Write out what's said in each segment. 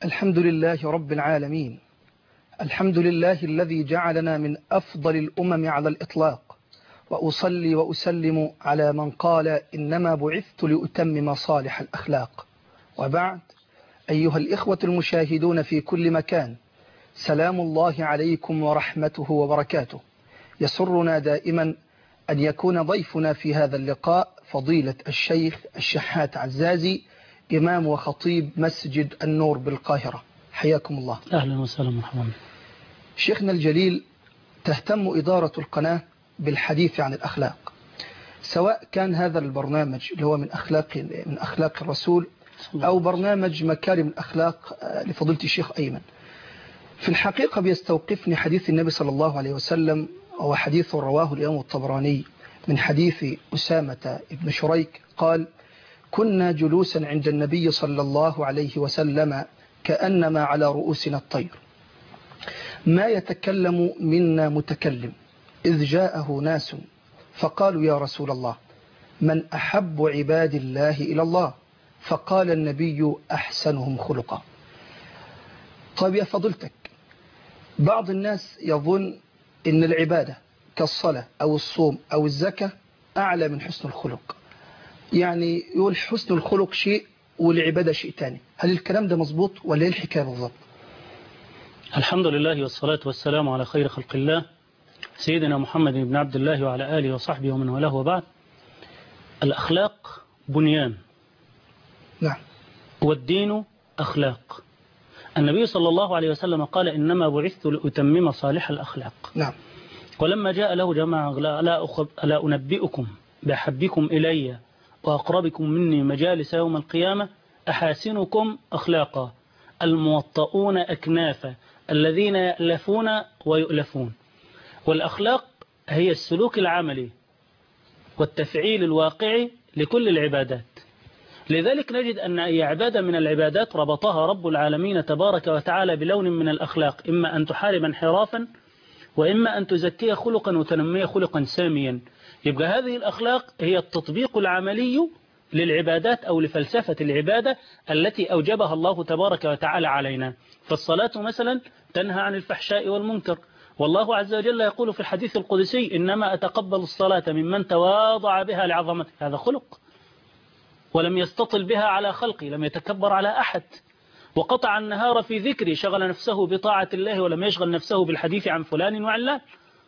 الحمد لله رب العالمين. الحمد لله الذي جعلنا من أفضل الأمم على الإطلاق، وأصلي وأسلم على من قال إنما بعثت لأتمم صالح الأخلاق. وبعد، أيها الإخوة المشاهدون في كل مكان، سلام الله عليكم ورحمته وبركاته. يسرنا دائما أن يكون ضيفنا في هذا اللقاء فضيلة الشيخ الشحات عزازي، إمام وخطيب مسجد النور بالقاهرة. حياكم الله. أهلا وسهلا مرحبا. شيخنا الجليل، تهتم إدارة القناة بالحديث عن الأخلاق، سواء كان هذا البرنامج اللي هو من أخلاق الرسول أو برنامج مكارم الأخلاق لفضيلة الشيخ أيمن. في الحقيقة بيستوقفني حديث النبي صلى الله عليه وسلم، وهو حديث رواه الإمام الطبراني من حديث أسامة بن شريك قال: كنا جلوسا عند النبي صلى الله عليه وسلم كأنما على رؤوسنا الطير، ما يتكلم منا متكلم، إذ جاءه ناس فقالوا: يا رسول الله، من أحب عباد الله إلى الله؟ فقال النبي: أحسنهم خلقا. طيب يا فضلتك، بعض الناس يظن إن العبادة كالصلاة أو الصوم أو الزكاة أعلى من حسن الخلق، يعني يقول حسن الخلق شيء والعبادة شيء تاني. هل الكلام ده مظبوط ولا ايه الحكاية بالضبط؟ الحمد لله والصلاة والسلام على خير خلق الله سيدنا محمد بن عبد الله وعلى آله وصحبه ومن والاه، وبعد. الأخلاق بنيان، نعم، والدين أخلاق. النبي صلى الله عليه وسلم قال: إنما بعثت لأتمم صالح الأخلاق. نعم. ولما جاء له جماعة: ألا أنبئكم بأحبكم إلي وأقربكم مني مجالس يوم القيامة؟ أحاسنكم أخلاقا، الموطؤون أكنافا، الذين يألفون ويؤلفون. والأخلاق هي السلوك العملي والتفعيل الواقعي لكل العبادات. لذلك نجد أن أي عبادة من العبادات ربطها رب العالمين تبارك وتعالى بلون من الأخلاق، إما أن تحارب انحرافا، وإما أن تزكي خلقا وتنمي خلقا ساميا. يبقى هذه الأخلاق هي التطبيق العملي للعبادات أو لفلسفة العبادة التي أوجبها الله تبارك وتعالى علينا. فالصلاة مثلا تنهى عن الفحشاء والمنكر، والله عز وجل يقول في الحديث القدسي: إنما أتقبل الصلاة ممن تواضع بها لعظمته. هذا خلق، ولم يستطل بها على خلقي، لم يتكبر على أحد، وقطع النهار في ذكري، شغل نفسه بطاعة الله ولم يشغل نفسه بالحديث عن فلان وعلان،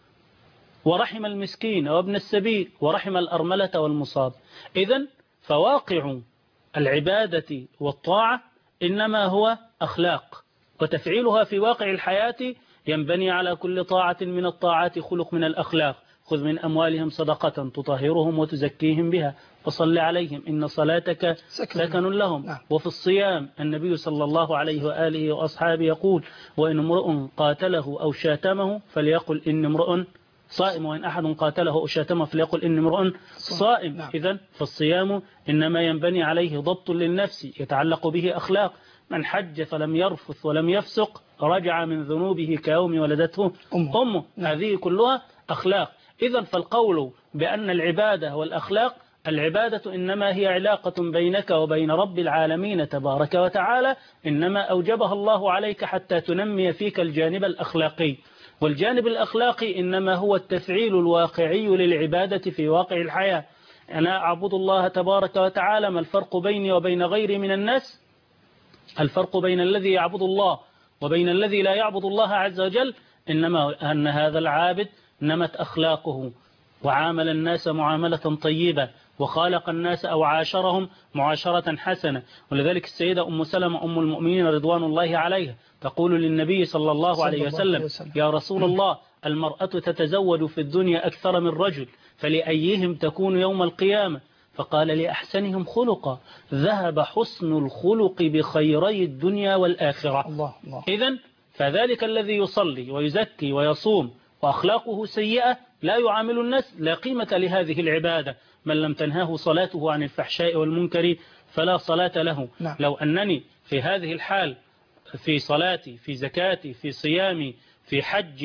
ورحم المسكين وابن السبيل، ورحم الأرملة والمصاب. إذن فواقع العبادة والطاعة إنما هو أخلاق، وتفعيلها في واقع الحياة ينبني على كل طاعة من الطاعات خلق من الأخلاق. خذ من أموالهم صدقة تطهرهم وتزكيهم بها وصل عليهم إن صلاتك سكن لهم. وفي الصيام النبي صلى الله عليه وآله وأصحابه يقول: وإن امرؤ قاتله أو شاتمه فليقل إن امرؤ صائم، وإن أحد قاتله أو شاتمه فليقل إن امرؤ صائم. إذن فالصيام إنما ينبني عليه ضبط للنفس يتعلق به أخلاق. من حج فلم يرفث ولم يفسق رجع من ذنوبه كيوم ولدته أمه. هذه كلها أخلاق. إذن فالقول بأن العبادة والأخلاق، العبادة إنما هي علاقة بينك وبين رب العالمين تبارك وتعالى، إنما أوجبها الله عليك حتى تنمي فيك الجانب الأخلاقي. والجانب الأخلاقي إنما هو التفعيل الواقعي للعبادة في واقع الحياة. أنا أعبد الله تبارك وتعالى. ما الفرق بيني وبين غيري من الناس؟ الفرق بين الذي يعبد الله وبين الذي لا يعبد الله عز وجل إنما أن هذا العابد نمت أخلاقه، وعامل الناس معاملة طيبة، وخالق الناس أو عاشرهم معاشرة حسنة. ولذلك السيدة أم سلمة أم المؤمنين رضوان الله عليها تقول للنبي صلى الله عليه وسلم: يا رسول الله، المرأة تتزوج في الدنيا أكثر من رجل، فلأيهم تكون يوم القيامة؟ فقال: لأحسنهم خلقا، ذهب حسن الخلق بخيري الدنيا والآخرة. إذن فذلك الذي يصلي ويزكي ويصوم وأخلاقه سيئة لا يعامل الناس، لا قيمة لهذه العبادة. من لم تنهاه صلاته عن الفحشاء والمنكر فلا صلاة له. لو أنني في هذه الحال، في صلاتي، في زكاتي، في صيامي، في حجي،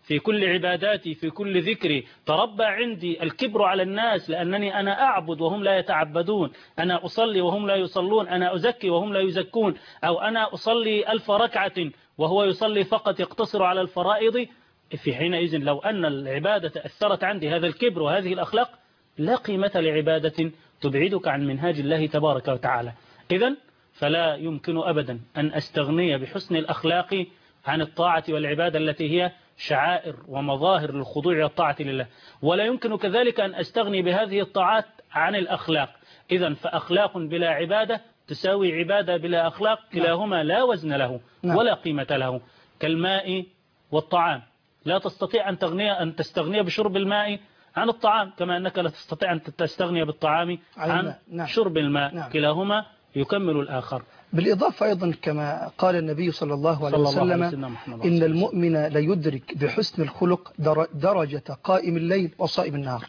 في كل عباداتي في كل ذكري، تربى عندي الكبر على الناس لأنني أنا أعبد وهم لا يتعبدون، أنا أصلي وهم لا يصلون، أنا أزكي وهم لا يزكون، أو أنا أصلي 1000 ركعة وهو يصلي فقط يقتصر على الفرائض. في حينئذ لو أن العبادة أثرت عندي هذا الكبر وهذه الأخلاق لا قيمة لعبادة تبعدك عن منهاج الله تبارك وتعالى. إذن فلا يمكن أبدا أن أستغني بحسن الأخلاق عن الطاعة والعبادة التي هي شعائر ومظاهر للخضوع والطاعة لله، ولا يمكن كذلك أن أستغني بهذه الطاعات عن الأخلاق. إذن فأخلاق بلا عبادة تساوي عبادة بلا أخلاق، كلاهما لا وزن له ولا قيمة له، كالماء والطعام. لا تستطيع أن تستغني بشرب الماء عن الطعام، كما أنك لا تستطيع أن تستغني بالطعام عن شرب الماء، كلاهما يكمل الآخر. بالإضافة أيضا كما قال النبي صلى الله عليه وسلم إن المؤمن ليدرك بحسن الخلق درجة قائم الليل وصائم النهار.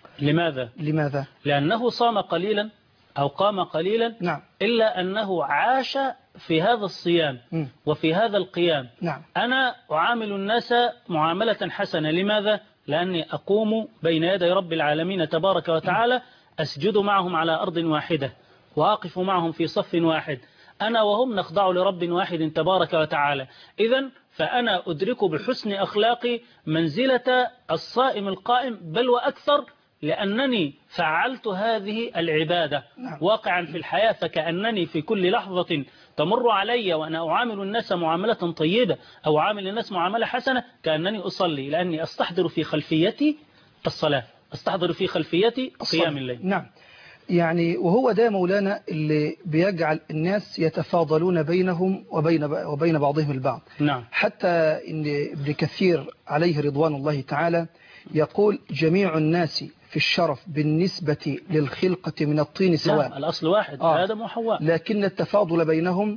لماذا؟ لأنه صام قليلا أو قام قليلا، إلا أنه عاش في هذا الصيام وفي هذا القيام. أنا أعامل الناس معاملة حسنة. لماذا؟ لأني أقوم بين يدي رب العالمين تبارك وتعالى، أسجد معهم على أرض واحدة وأقف معهم في صف واحد، أنا وهم نخضع لرب واحد تبارك وتعالى. إذن فأنا أدرك بحسن أخلاقي منزلة الصائم القائم، بل وأكثر، لأنني فعلت هذه العبادة واقعا في الحياة، فكأنني في كل لحظة تمر علي وأنا أعامل الناس معاملة طيبة أو أعامل الناس معاملة حسنة كأنني أصلي، لأني أستحضر في خلفيتي الصلاة، أستحضر في خلفيتي قيام الليل. يعني وهو ده مولانا اللي بيجعل الناس يتفاضلون بينهم وبين بعضهم البعض. حتى إن ابن كثير عليه رضوان الله تعالى يقول جميع الناس في الشرف بالنسبة للخلقة من الطين سواء، الأصل واحد، آدم وحواء، لكن التفاضل بينهم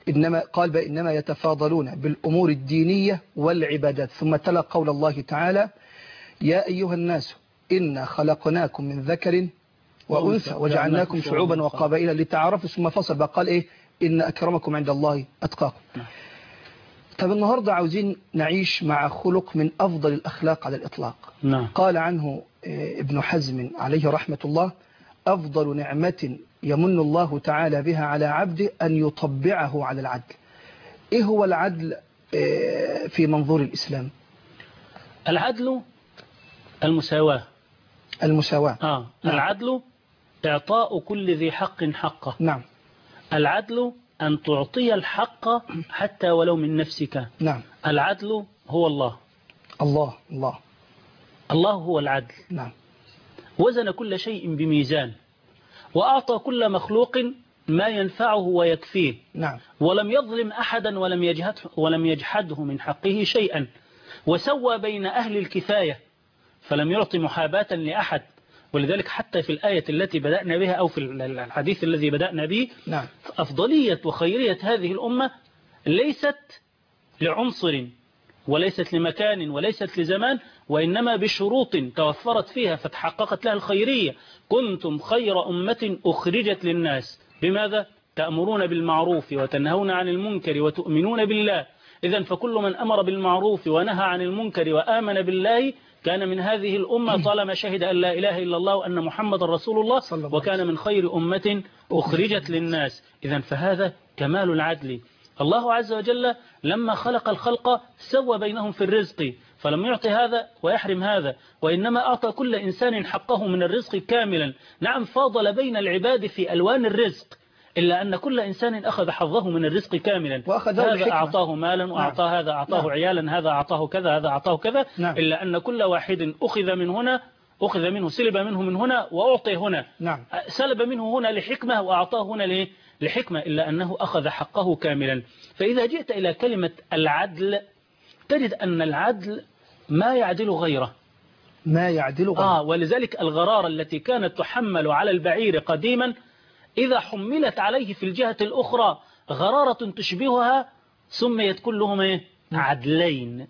إنما يتفاضلون بالأمور الدينية والعبادات. ثم تلا قول الله تعالى يا أيها الناس إنا خلقناكم من ذكر وأنثى وجعلناكم شعوبا وقبائل لتعارفوا، ثم فصل بقى قال إيه إن أكرمكم عند الله أتقاكم. طب النهاردة عاوزين نعيش مع خلق من أفضل الأخلاق على الإطلاق. قال عنه ابن حزم عليه رحمة الله أفضل نعمة يمن الله تعالى بها على عبده أن يطبعه على العدل. إيه هو العدل في منظور الإسلام؟ العدل المساواة. العدل إعطاء كل ذي حق حقه. العدل أن تعطي الحق حتى ولو من نفسك. العدل هو الله. الله هو العدل. وزن كل شيء بميزان، وأعطى كل مخلوق ما ينفعه ويكفيه. ولم يظلم أحدا ولم يجحده من حقه شيئا، وسوى بين أهل الكفاية فلم يعطي محاباة لأحد. ولذلك حتى في الآية التي بدأنا بها أو في الحديث الذي بدأنا به أفضلية وخيرية هذه الأمة ليست لعنصر وليست لمكان وليست لزمان، وإنما بشروط توفرت فيها فتحققت لها الخيرية. كنتم خير أمة أخرجت للناس. بماذا؟ تأمرون بالمعروف وتنهون عن المنكر وتؤمنون بالله. إذن فكل من أمر بالمعروف ونهى عن المنكر وآمن بالله كان من هذه الأمة طالما شهد أن لا إله إلا الله وأن محمد رسول الله، وكان من خير أمة أخرجت للناس. إذن فهذا كمال العدل. الله عز وجل لما خلق الخلق سوى بينهم في الرزق، فلم يعطي هذا ويحرم هذا، وإنما أعطى كل إنسان حقه من الرزق كاملا. نعم فاضل بين العباد في ألوان الرزق، إلا أن كل إنسان أخذ حظه من الرزق كاملا. هذا أعطاه مالا وأعطى هذا أعطاه عيالا، هذا أعطاه كذا، هذا أعطاه كذا. إلا أن كل واحد أخذ من هنا، أخذ منه، سلب منه من هنا وأعطي هنا. سلب منه هنا لحكمة وأعطاه هنا لحكمة، إلا أنه أخذ حقه كاملا. فإذا جئت إلى كلمة العدل تجد أن العدل ما يعدل غيره. ولذلك الغرارة التي كانت تحمل على البعير قديما إذا حملت عليه في الجهة الأخرى غرارة تشبهها سميت كلهم عدلين.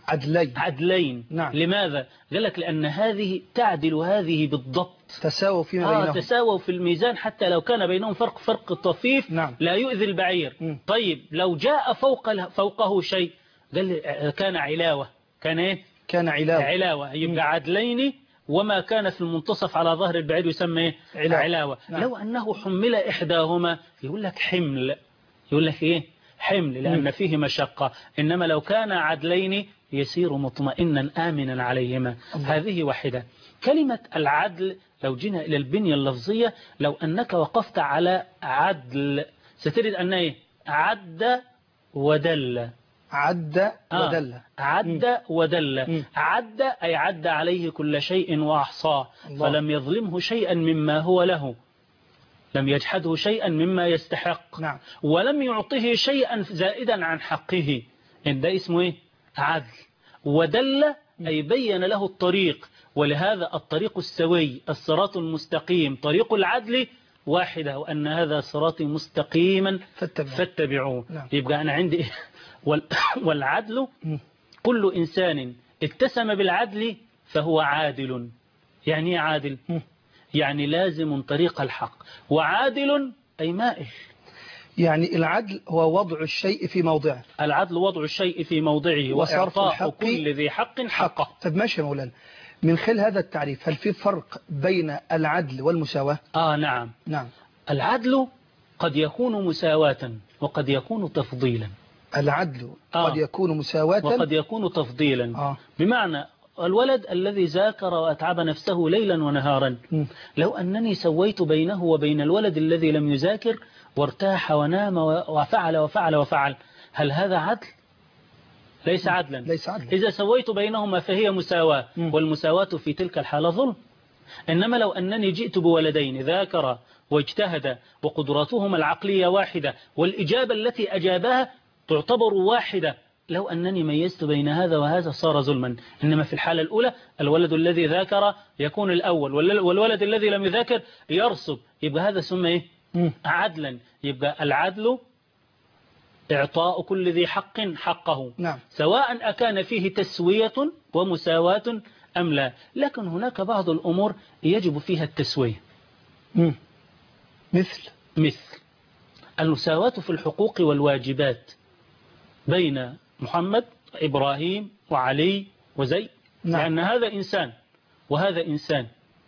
لماذا؟ قال لك لأن هذه تعدل هذه بالضبط، تساووا فيما بينهم، تساووا في الميزان حتى لو كان بينهم فرق طفيف لا يؤذي البعير. طيب لو جاء فوقه شيء قال كان علاوة، كان كان علاوة. علاوة يبقى عدلين، وما كان في المنتصف على ظهر البعير يسمى علاوة. نعم. لو أنه حمل إحداهما يقول لك حمل، يقول لك إيه حمل، لأن فيه مشقة. إنما لو كان عدلين يسير مطمئنا آمنا عليهما. هذه واحدة. كلمة العدل لو جينا إلى البنية اللفظية، لو أنك وقفت على عدل ستجد أن إيه عد ودل. عد ودل. عد ودل. عد أي عد عليه كل شيء وأحصاه، فلم يظلمه شيئا مما هو له، لم يجحده شيئا مما يستحق. نعم. ولم يعطه شيئا زائدا عن حقه. إن ده اسمه إيه عدل. ودل أي بين له الطريق، ولهذا الطريق السوي الصراط المستقيم طريق العدل واحدة، وأن هذا صراطي مستقيما فاتبعوه. نعم. يبقى أنا عندي والعدل كل إنسان اتسم بالعدل فهو عادل. يعني ايه عادل؟ يعني لازم طريق الحق، وعادل أي مائل. يعني العدل هو وضع الشيء في موضعه. العدل وضع الشيء في موضعه وإعطاء كل ذي حق حقه. طب ماشي يا مولانا، من خلال هذا التعريف هل في فرق بين العدل والمساواة؟ نعم. نعم. العدل قد يكون مساواة وقد يكون تفضيلا. العدل قد يكون مساواة وقد يكون تفضيلا. بمعنى الولد الذي ذاكر وأتعب نفسه ليلا ونهارا، لو أنني سويت بينه وبين الولد الذي لم يذاكر وارتاح ونام وفعل وفعل وفعل، هل هذا عدل؟ ليس عدلا. ليس عدلا. إذا سويت بينهما فهي مساواة، والمساواة في تلك الحالة ظلم. إنما لو أنني جئت بولدين ذاكر واجتهد وقدراتهما العقلية واحدة والإجابة التي أجابها تعتبر واحدة، لو أنني ميزت بين هذا وهذا صار ظلما. إنما في الحالة الأولى الولد الذي ذاكر يكون الأول، والولد الذي لم يذاكر يرسب، يبقى هذا سمى إيه؟ عدلا. يبقى العدل إعطاء كل ذي حق حقه. نعم. سواء أكان فيه تسوية ومساواة أم لا. لكن هناك بعض الأمور يجب فيها التسوية. مثل المساواة في الحقوق والواجبات بين محمد إبراهيم وعلي وزيد. نعم. لأن هذا إنسان وهذا إنسان.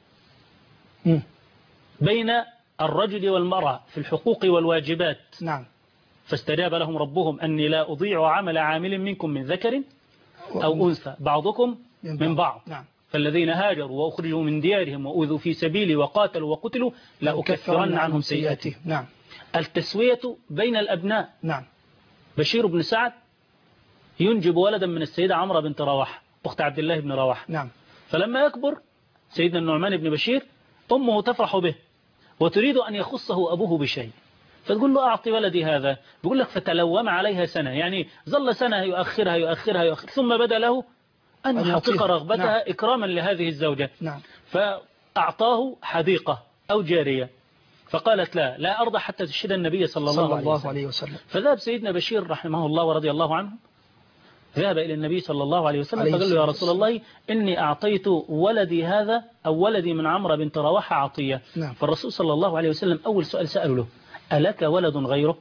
بين الرجل والمرأة في الحقوق والواجبات. نعم. فاستجاب لهم ربهم أني لا أضيع عمل عامل منكم من ذكر أو أنثى بعضكم من بعض. نعم. فالذين هاجروا وأخرجوا من ديارهم وأوذوا في سبيلي وقاتلوا وقتلوا لا أكفرن عنهم سيئاتهم. نعم. التسوية بين الأبناء. نعم. بشير بن سعد ينجب ولدا من السيدة عمرة بنت رواحة أخت عبد الله بن رواحة. نعم. فلما يكبر سيدنا النعمان بن بشير أمه تفرح به وتريد أن يخصه أبوه بشيء، فتقول له أعطي ولدي هذا. بيقول لك فتلوم عليها سنة، يعني ظل سنة يؤخرها ثم بدا له أن يحقق رغبتها. نعم. إكراما لهذه الزوجة. نعم. فأعطاه حديقة أو جارية، فقالت لا أرضى حتى تشهد النبي صلى الله عليه وسلم. فذهب سيدنا بشير رحمه الله ورضي الله عنه، ذهب إلى النبي صلى الله عليه وسلم فقال له يا رسول الله إني أعطيت ولدي هذا أو ولدي من عمرو بنت رواحة عطية. نعم. فالرسول صلى الله عليه وسلم أول سؤال سأله له ألك ولد غيره؟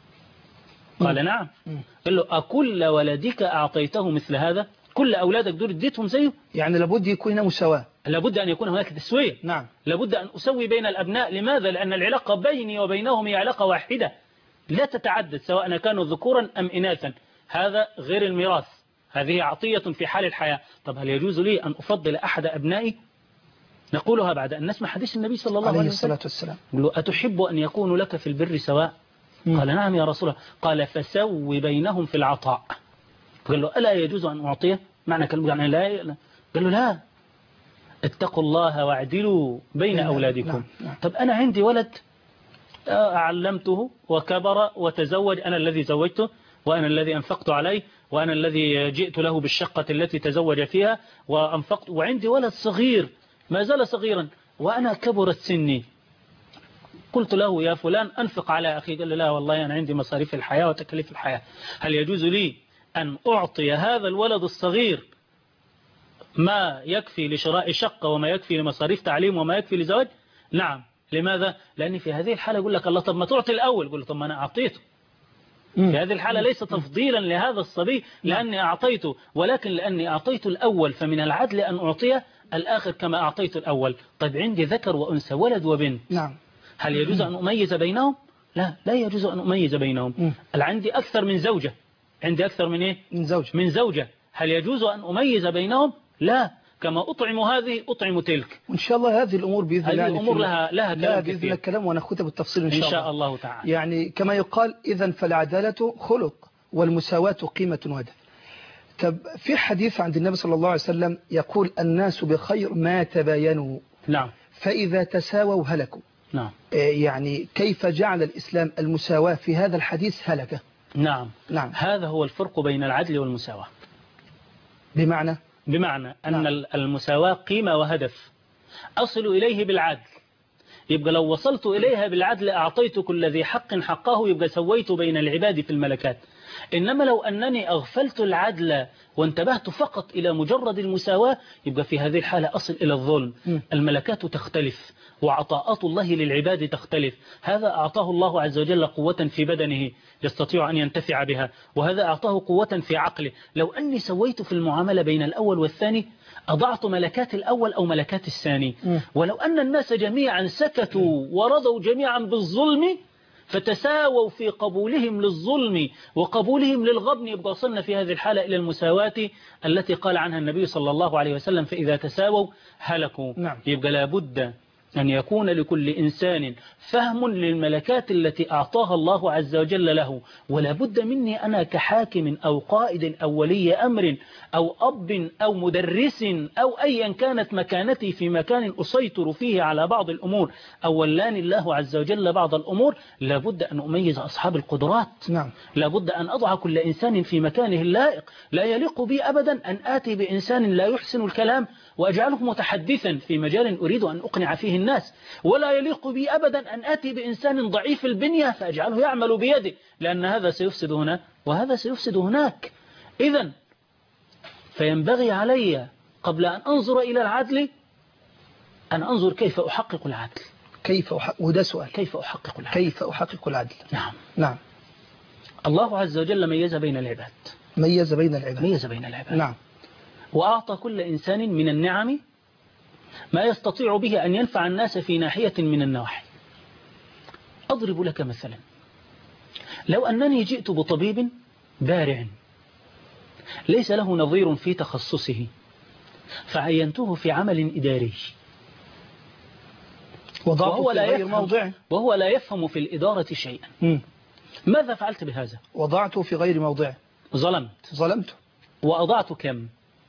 قال نعم. قال له أكل ولدك أعطيته مثل هذا؟ كل أولادك دول اديتهم زيه؟ يعني لابد يكون هنا مساواة، لابد أن يكون هناك تسوية. نعم. لابد أن أسوي بين الأبناء. لماذا؟ لأن العلاقة بيني وبينهم هي علاقة واحدة لا تتعدد سواء كانوا ذكورا أم إناثا. هذا غير الميراث، هذه عطية في حال الحياة. طب هل يجوز لي أن أفضل أحد أبنائي؟ نقولها بعد أن نسمع حديث النبي صلى الله عليه وسلم. يقول له أتحب أن يكون لك في البر سواء؟ قال نعم يا رسول الله. قال فسوي بينهم في العطاء. قال له ألا يجوز أن أعطيه؟ معنى كلمة يعني لا. قال له لا، اتقوا الله واعدلوا بين أولادكم. نعم. طب أنا عندي ولد علمته وكبر وتزوج، أنا الذي زوجته وأنا الذي أنفقت عليه وأنا الذي جئت له بالشقة التي تزوج فيها وأنفقت، وعندي ولد صغير ما زال صغيرا وأنا كبرت سني. قلت له يا فلان أنفق على أخي. قال له لا والله أنا عندي مصاريف الحياة وتكاليف الحياة. هل يجوز لي أن أعطي هذا الولد الصغير ما يكفي لشراء شقة وما يكفي لمصاريف تعليم وما يكفي لزواج؟ نعم. لماذا؟ لأن في هذه الحالة يقول لك الله طب ما تعطي الأول. يقول له طب ما أنا أعطيته. في هذه الحالة ليس تفضيلا لهذا الصبي لأني أعطيته، ولكن لأني أعطيت الأول فمن العدل أن أعطيه الآخر كما أعطيت الأول. طيب عندي ذكر وأنثى، ولد وبنت، نعم. هل يجوز أن أميز بينهم؟ لا، لا يجوز أن أميز بينهم. عندي أكثر من زوجة، عندي أكثر من إيه؟ من زوجة، هل يجوز أن أميز بينهم؟ لا، كما أطعم هذه أطعم تلك. وإن شاء الله هذه الأمور بإذن الله، هذه الأمور لها كلام بإذن كثير، الكلام ونأخذها بالتفصيل إن شاء الله تعالى. يعني كما يقال إذن فالعدالة خلق والمساواة قيمة وهدف. طب في حديث عند النبي صلى الله عليه وسلم يقول الناس بخير ما تباينوا، نعم، فإذا تساووا هلكوا. نعم. يعني كيف جعل الإسلام المساواة في هذا الحديث هلكة؟ نعم. نعم. هذا هو الفرق بين العدل والمساواة. بمعنى أن المساواة قيمة وهدف أصل إليه بالعدل، يبقى لو وصلت إليها بالعدل أعطيت كل ذي حق حقه، يبقى سويت بين العباد في الملكات. إنما لو أنني أغفلت العدل وانتبهت فقط إلى مجرد المساواة، يبقى في هذه الحالة أصل إلى الظلم. الملكات تختلف وعطاءات الله للعباد تختلف. هذا أعطاه الله عز وجل قوة في بدنه يستطيع أن ينتفع بها، وهذا أعطاه قوة في عقله. لو أني سويت في المعاملة بين الأول والثاني أضعت ملكات الأول أو ملكات الثاني. ولو أن الناس جميعا سكتوا ورضوا جميعا بالظلم فتساووا في قبولهم للظلم وقبولهم للغبن، يبقى وصلنا في هذه الحالة إلى المساواة التي قال عنها النبي صلى الله عليه وسلم فإذا تساووا هلكوا. نعم. يبقى لابد أن يكون لكل إنسان فهم للملكات التي أعطاها الله عز وجل له، ولا بد مني أنا كحاكم أو قائد أو ولي أمر أو أب أو مدرس أو أيا كانت مكانتي في مكان أسيطر فيه على بعض الأمور أو ولاني الله عز وجل بعض الأمور، لا بد أن أميز أصحاب القدرات. نعم. لا بد أن أضع كل إنسان في مكانه اللائق. لا يليق بي أبدا أن آتي بإنسان لا يحسن الكلام وأجعله متحدثا في مجال أريد أن أقنع فيه الناس، ولا يليق بي أبدا أن آتي بإنسان ضعيف البنية فأجعله يعمل بيده، لأن هذا سيفسد هنا وهذا سيفسد هناك. إذن فينبغي علي قبل أن أنظر إلى العدل أن أنظر كيف أحقق العدل. وده سؤال، كيف أحقق العدل؟ كيف أحقق العدل؟ نعم. نعم. الله عز وجل ميز بين العباد. ميز بين العباد. ميز بين العباد. نعم. وأعطى كل إنسان من النعم ما يستطيع به أن ينفع الناس في ناحية من النواحي. أضرب لك مثلا، لو أنني جئت بطبيب بارع ليس له نظير في تخصصه فعينته في عمل إداري وهو لا يفهم في الإدارة شيئا، ماذا فعلت بهذا؟ وضعته في غير موضعه. ظلمت. وأضعت كم؟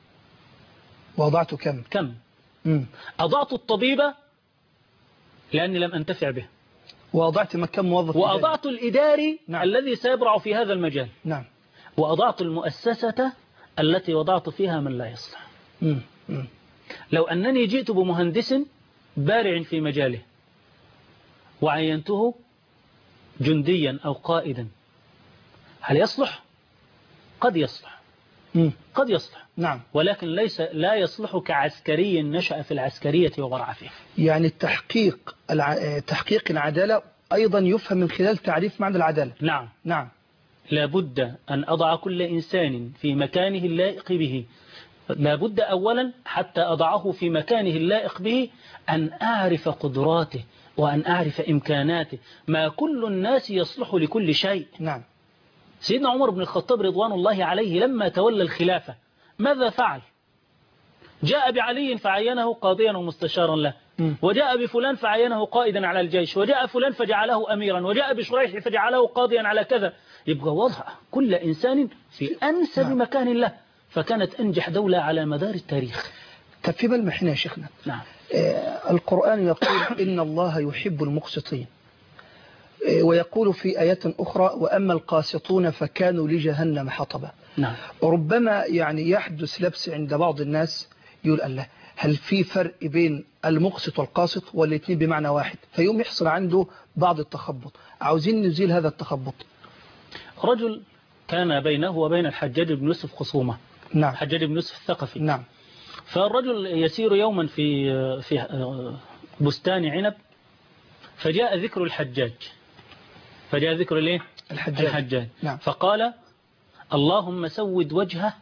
أضعت الطبيب لأني لم أنتفع به، وأضعت كم موظف، وأضعت الإداري نعم. الذي سيبرع في هذا المجال، نعم. وأضعت المؤسسة التي وضعت فيها من لا يصلح. لو أنني جئت بمهندس بارع في مجاله وعينته جنديا أو قائدا، هل يصلح؟ قد يصلح. قد يصلح، نعم. ولكن لا يصلح كعسكري نشأ في العسكرية وبرع فيها. يعني تحقيق العدالة أيضا يفهم من خلال تعريف معنى العدالة. نعم. نعم. لابد أن أضع كل إنسان في مكانه اللائق به. لابد أولا حتى أضعه في مكانه اللائق به أن أعرف قدراته وأن أعرف إمكاناته. ما كل الناس يصلح لكل شيء. نعم. سيدنا عمر بن الخطاب رضوان الله عليه لما تولى الخلافة ماذا فعل؟ جاء بعلي فعينه قاضيا ومستشارا له، وجاء بفلان فعينه قائدا على الجيش، وجاء فلان فجعله أميرا، وجاء بشريح فجعله قاضيا على كذا. يبقى وضع كل إنسان في أنسب مكان له، فكانت أنجح دولة على مدار التاريخ. طب في ملمحنا يا شيخنا. نعم. القرآن يقول إن الله يحب المقسطين، ويقول في آيات أخرى وأما القاسطون فكانوا لجهنم حطبا. نعم. ربما يعني يحدث لبس عند بعض الناس، يقول الله هل في فرق بين المقسط والقاسط والاثنين بمعنى واحد؟ فيوم يحصل عنده بعض التخبط. عاوزين نزيل هذا التخبط. رجل كان بينه وبين الحجاج بن يوسف خصومة. نعم. الحجاج بن يوسف الثقفي. نعم. فالرجل يسير يوما في بستان عنب، فجاء ذكر الحجاج. فجاء ذكر الايه؟ الحجاج. نعم. فقال اللهم سود وجهه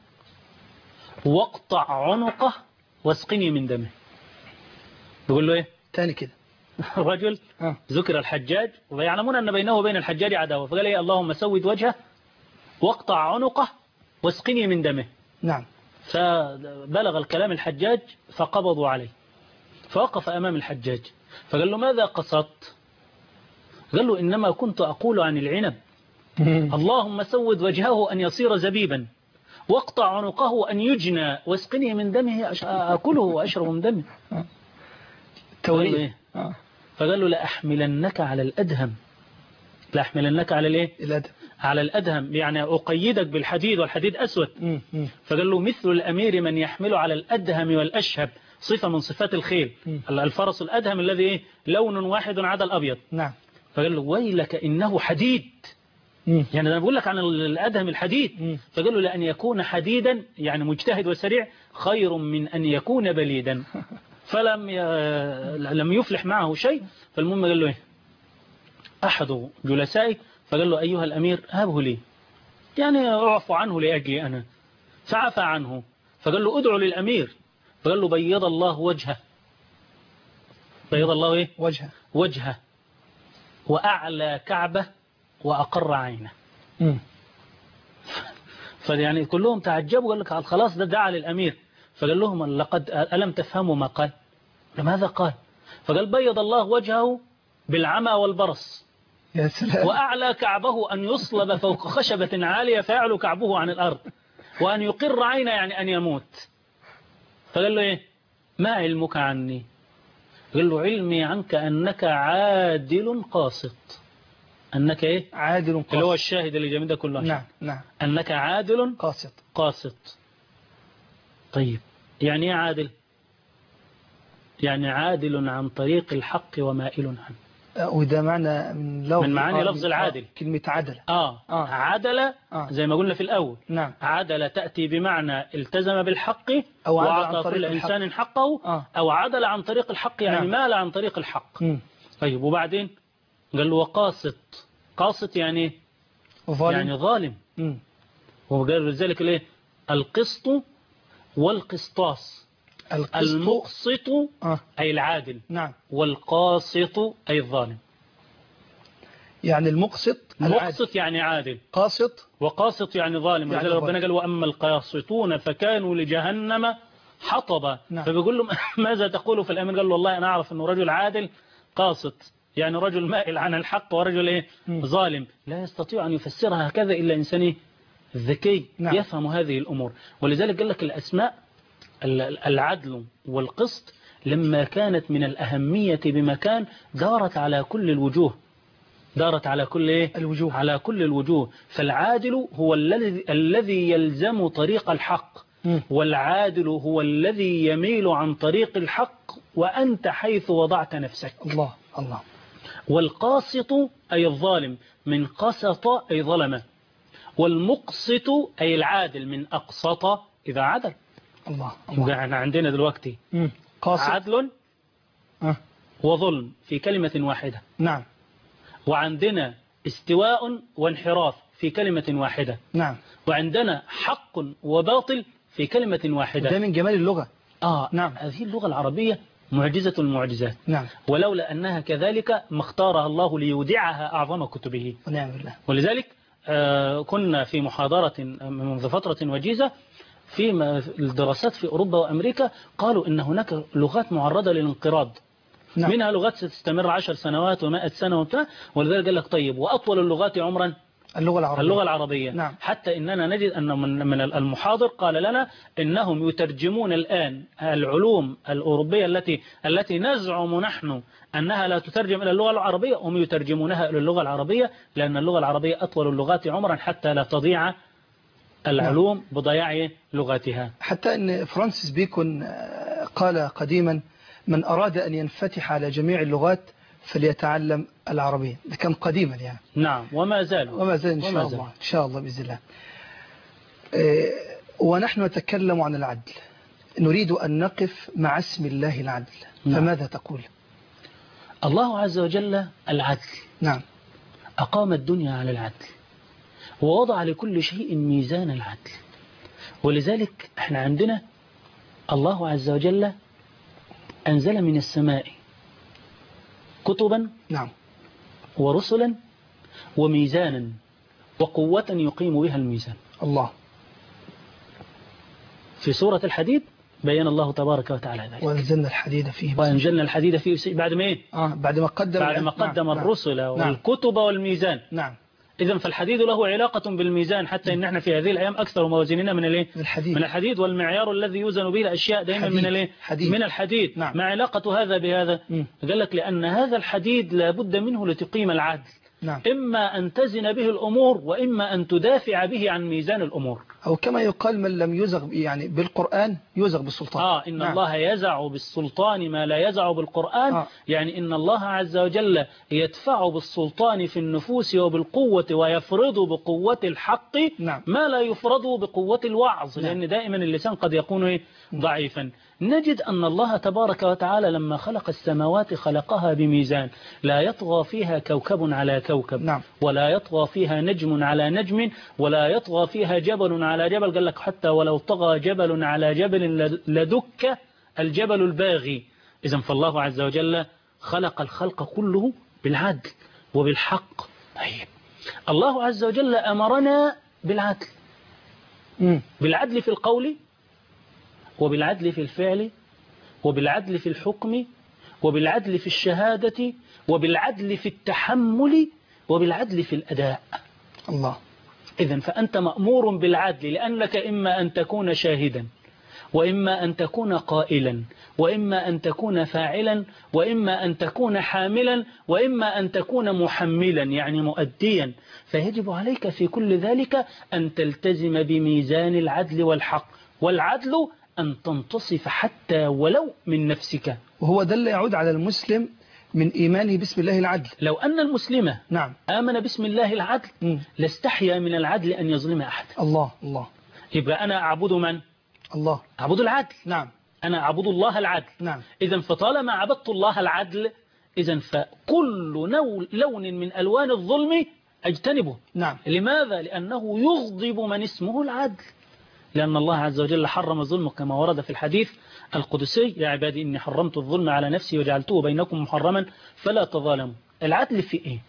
واقطع عنقه واسقني من دمه. بيقول له ايه تاني كده؟ رجل ذكر الحجاج ويعلمون أن بينه وبين الحجاج عداوة، فقال ايه اللهم سود وجهه واقطع عنقه واسقني من دمه. نعم. فبلغ الكلام الحجاج فقبضوا عليه، فوقف أمام الحجاج فقال له ماذا قصدت؟ قال له إنما كنت أقول عن العنب اللهم سود وجهه أن يصير زبيبا واقطع عنقه أن يجنى واسقني من دمه أكله وأشرب من دمه. توريد. إيه؟ فقال له لأحملنك على الأدهم. لأحملنك على الإيه؟ الأدهم. على الأدهم يعني أقيدك بالحديد والحديد أسود. فقال له مثل الأمير من يحمل على الأدهم والأشهب، صفة من صفات الخيل. الفرس الأدهم الذي لون واحد عدا الأبيض. نعم. فقال له ويلك إنه حديد. يعني أنا بقول لك عن الأدهم الحديد. فقال له لأن يكون حديدا يعني مجتهد وسريع خير من أن يكون بليدا. لم يفلح معه شيء. فالمهم قال له إيه أحد جلسائه فقال له أيها الأمير هبه لي، يعني أعفو عنه لأجلي أنا. فعفى عنه. فقال له أدعو للأمير. فقال له بيض الله وجهه. بيض الله إيه؟ وجهه وأعلى كعبه وأقر عينه. فيعني كلهم تعجبوا قال لك خلاص ده دعا للأمير. فقال لهم لقد ألم تفهموا ما قال؟ لماذا قال؟ فقال بيض الله وجهه بالعمى والبرص. يا سلام. وأعلى كعبه أن يصلب فوق خشبة عالية فيعلو كعبه عن الأرض، وأن يقر عينه يعني أن يموت. فقال له إيه ما علمك عني؟ قال له علمي عنك أنك عادل قاسط. أنك إيه عادل قاسط، اللي هو الشاهد اللي جميل ده كله. نعم. أنك عادل قاسط. طيب يعني إيه عادل؟ يعني عادل عن طريق الحق ومائل عنه. وده معنى من معاني لفظ العادل كلمة عدل. عدل زي ما قلنا في الأول. نعم. عدل تأتي بمعنى التزم بالحق أو وعطى كل إنسان حقه. أو عدل عن طريق الحق يعني مال عن طريق الحق. طيب وبعدين قال له وقاسط. قاسط يعني ظالم. يعني ظالم. وقال لذلك ليه القسط والقسطاس. المقسط أي العادل. نعم. والقاسط أي الظالم. يعني المقسط يعني عادل، قاسط وقاسط يعني ظالم. يعني ربنا قال وأما القاسطون فكانوا لجهنم حطبا. نعم. فبيقول له ماذا تقول في الأمين؟ قال له والله أنا أعرف أنه رجل عادل قاسط يعني رجل مائل عن الحق ورجل إيه ظالم. لا يستطيع أن يفسرها هكذا إلا إنسان ذكي. نعم. يفهم هذه الأمور. ولذلك قال لك الأسماء العدل والقسط لما كانت من الأهمية بمكان دارت على كل الوجوه. دارت على كل الوجوه. على كل الوجوه. فالعادل هو الذي يلزم طريق الحق، والعادل هو الذي يميل عن طريق الحق وأنت حيث وضعت نفسك. الله. والقاسط أي الظالم من قسط أي ظلم. والمقسط أي العادل من أقسط إذا عدل. الله. احنا عندنا دلوقتي عدل وظلم في كلمة واحدة. نعم. وعندنا استواء وانحراف في كلمة واحدة. نعم. وعندنا حق وباطل في كلمة واحدة. ده من جمال اللغة. نعم. هذه اللغة العربية معجزة المعجزات. نعم. ولولا أنها كذلك ما اختارها الله ليودعها أعظم كتبه. ونعم بالله. ولذلك كنا في محاضرة منذ فترة وجيزة في الدراسات في أوروبا وأمريكا قالوا إن هناك لغات معرضة للانقراض. نعم. منها لغات ستستمر 10 سنوات و100 سنة وبتاع. ولذلك قال لك طيب وأطول اللغات عمرا اللغة العربية. نعم. حتى إننا نجد أن من المحاضر قال لنا إنهم يترجمون الآن العلوم الأوروبية التي نزعم نحن أنها لا تترجم إلى اللغة العربية، هم يترجمونها إلى اللغة العربية لأن اللغة العربية أطول اللغات عمرا حتى لا تضيع العلوم بضياع لغتها. حتى أن فرانسيس بيكون قال قديما من أراد أن ينفتح على جميع اللغات فليتعلم العربية. ده كان قديما يعني. نعم. وما زال إن شاء الله بإذن الله. ونحن نتكلم عن العدل، نريد أن نقف مع اسم الله العدل. نعم. فماذا تقول؟ الله عز وجل العدل. نعم. أقام الدنيا على العدل ووضع لكل شيء ميزان العدل. ولذلك احنا عندنا الله عز وجل أنزل من السماء كتبا نعم ورسلا وميزانا وقوة يقيم بها الميزان. الله. في سورة الحديد بيّن الله تبارك وتعالى ذلك. وأنزلنا الحديد فيه بعد ما إيه؟ بعد ما قدم الرسل والكتب والميزان. نعم. إذن فالحديد له علاقة بالميزان، حتى إن احنا في هذه الأيام أكثر موازيننا من الحديد، والمعيار الذي يوزن به الأشياء دائما من الحديد. نعم. ما علاقة هذا بهذا؟ قال لك لأن هذا الحديد لابد منه لتقيم العدل. نعم. إما أن تزن به الأمور وإما أن تدافع به عن ميزان الأمور. أو كما يقال من لم يزغ يعني بالقرآن يزغ بالسلطان. إن نعم. الله يزع بالسلطان ما لا يزع بالقرآن. يعني إن الله عز وجل يدفع بالسلطان في النفوس وبالقوة ويفرض بقوة الحق. نعم. ما لا يفرض بقوة الوعظ. نعم. لأن دائما اللسان قد يكون ضعيفا. نجد أن الله تبارك وتعالى لما خلق السماوات خلقها بميزان لا يطغى فيها كوكب على كوكب. نعم. ولا يطغى فيها نجم على نجم ولا يطغى فيها جبل على جبل. قال لك حتى ولو طغى جبل على جبل لدك الجبل الباغي. إذن فالله عز وجل خلق الخلق كله بالعدل وبالحق. طيب الله عز وجل أمرنا بالعدل. بالعدل في القول وبالعدل في الفعل وبالعدل في الحكم وبالعدل في الشهادة وبالعدل في التحمل وبالعدل في الأداء. الله. إذن فأنت مأمور بالعدل لأنك إما أن تكون شاهدا وإما أن تكون قائلا وإما أن تكون فاعلا وإما أن تكون حاملا وإما أن تكون محملا يعني مؤديا. فيجب عليك في كل ذلك أن تلتزم بميزان العدل والحق. والعدل أن تنتصف حتى ولو من نفسك. وهو ده اللي يعود على المسلم من إيمانه باسم الله العدل. لو أن المسلم نعم. آمن باسم الله العدل لاستحيا من العدل أن يظلم أحد. الله. يبقى أنا أعبد من؟ الله. أعبد العدل. نعم. أنا أعبد الله العدل. نعم. إذن فطالما عبدت الله العدل إذن فكل لون من ألوان الظلم أجتنبه. نعم. لماذا؟ لأنه يغضب من اسمه العدل. لأن الله عز وجل حرم الظلم كما ورد في الحديث القدسي: يا عبادي إني حرمت الظلم على نفسي وجعلته بينكم محرما فلا تظالموا. العدل في إيه؟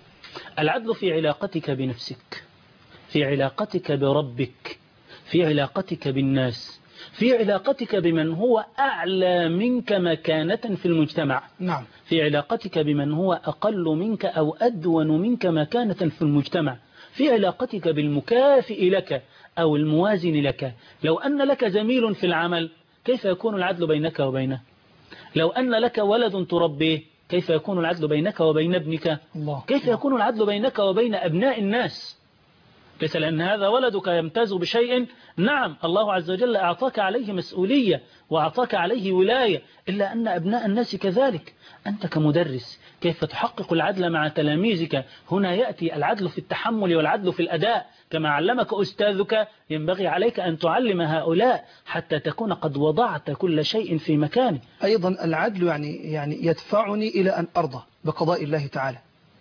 العدل في علاقتك بنفسك، في علاقتك بربك، في علاقتك بالناس، في علاقتك بمن هو أعلى منك مكانة في المجتمع. نعم. في علاقتك بمن هو أقل منك أو أدون منك مكانة في المجتمع، في علاقتك بالمكافئ لك أو الموازن لك. لو أن لك زميل في العمل كيف يكون العدل بينك وبينه؟ لو أن لك ولد تربيه كيف يكون العدل بينك وبين ابنك؟ الله. كيف يكون العدل بينك وبين أبناء الناس؟ ليس لأن هذا ولدك يمتاز بشيء. نعم الله عز وجل أعطاك عليه مسؤولية وأعطاك عليه ولاية، إلا أن أبناء الناس كذلك. أنت كمدرس كيف تحقق العدل مع تلاميذك؟ هنا يأتي العدل في التحمل والعدل في الأداء. كما علمك أستاذك ينبغي عليك أن تعلم هؤلاء حتى تكون قد وضعت كل شيء في مكانه. أيضا العدل يعني يدفعني إلى أن أرضى بقضاء الله تعالى.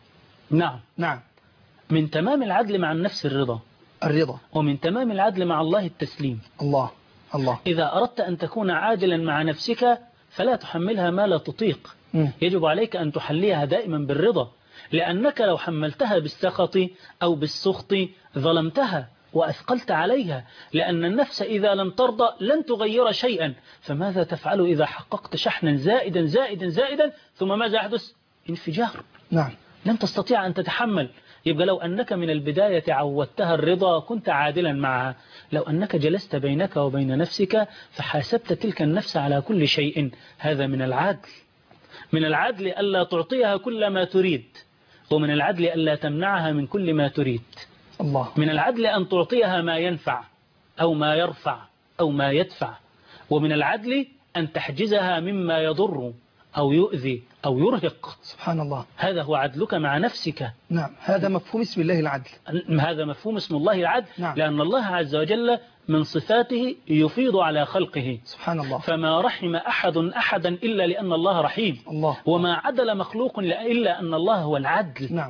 نعم. من تمام العدل مع النفس الرضا، ومن تمام العدل مع الله التسليم. الله. إذا أردت أن تكون عادلا مع نفسك فلا تحملها ما لا تطيق. يجب عليك أن تحليها دائما بالرضا، لأنك لو حملتها بالسخط أو بالسخط ظلمتها وأثقلت عليها، لأن النفس إذا لم ترضى لن تغير شيئا. فماذا تفعل إذا حققت شحنا زائدا زائدا زائدا ثم ماذا يحدث؟ انفجار. نعم. لن تستطيع أن تتحمل. يبقى لو أنك من البداية عودتها الرضا كنت عادلا معها. لو أنك جلست بينك وبين نفسك فحاسبت تلك النفس على كل شيء، هذا من العدل. من العدل ألا تعطيها كل ما تريد، ومن العدل ألا تمنعها من كل ما تريد. الله. من العدل أن تعطيها ما ينفع أو ما يرفع أو ما يدفع، ومن العدل أن تحجزها مما يضر أو يؤذي أو يرهق. سبحان الله. هذا هو عدلك مع نفسك. نعم. هذا مفهوم اسم الله العدل. هذا مفهوم اسم الله العدل. نعم. لأن الله عز وجل من صفاته يفيض على خلقه. سبحان الله. فما رحم أحدا إلا لأن الله رحيم. الله. وما عدل مخلوق إلا أن الله هو العدل. نعم.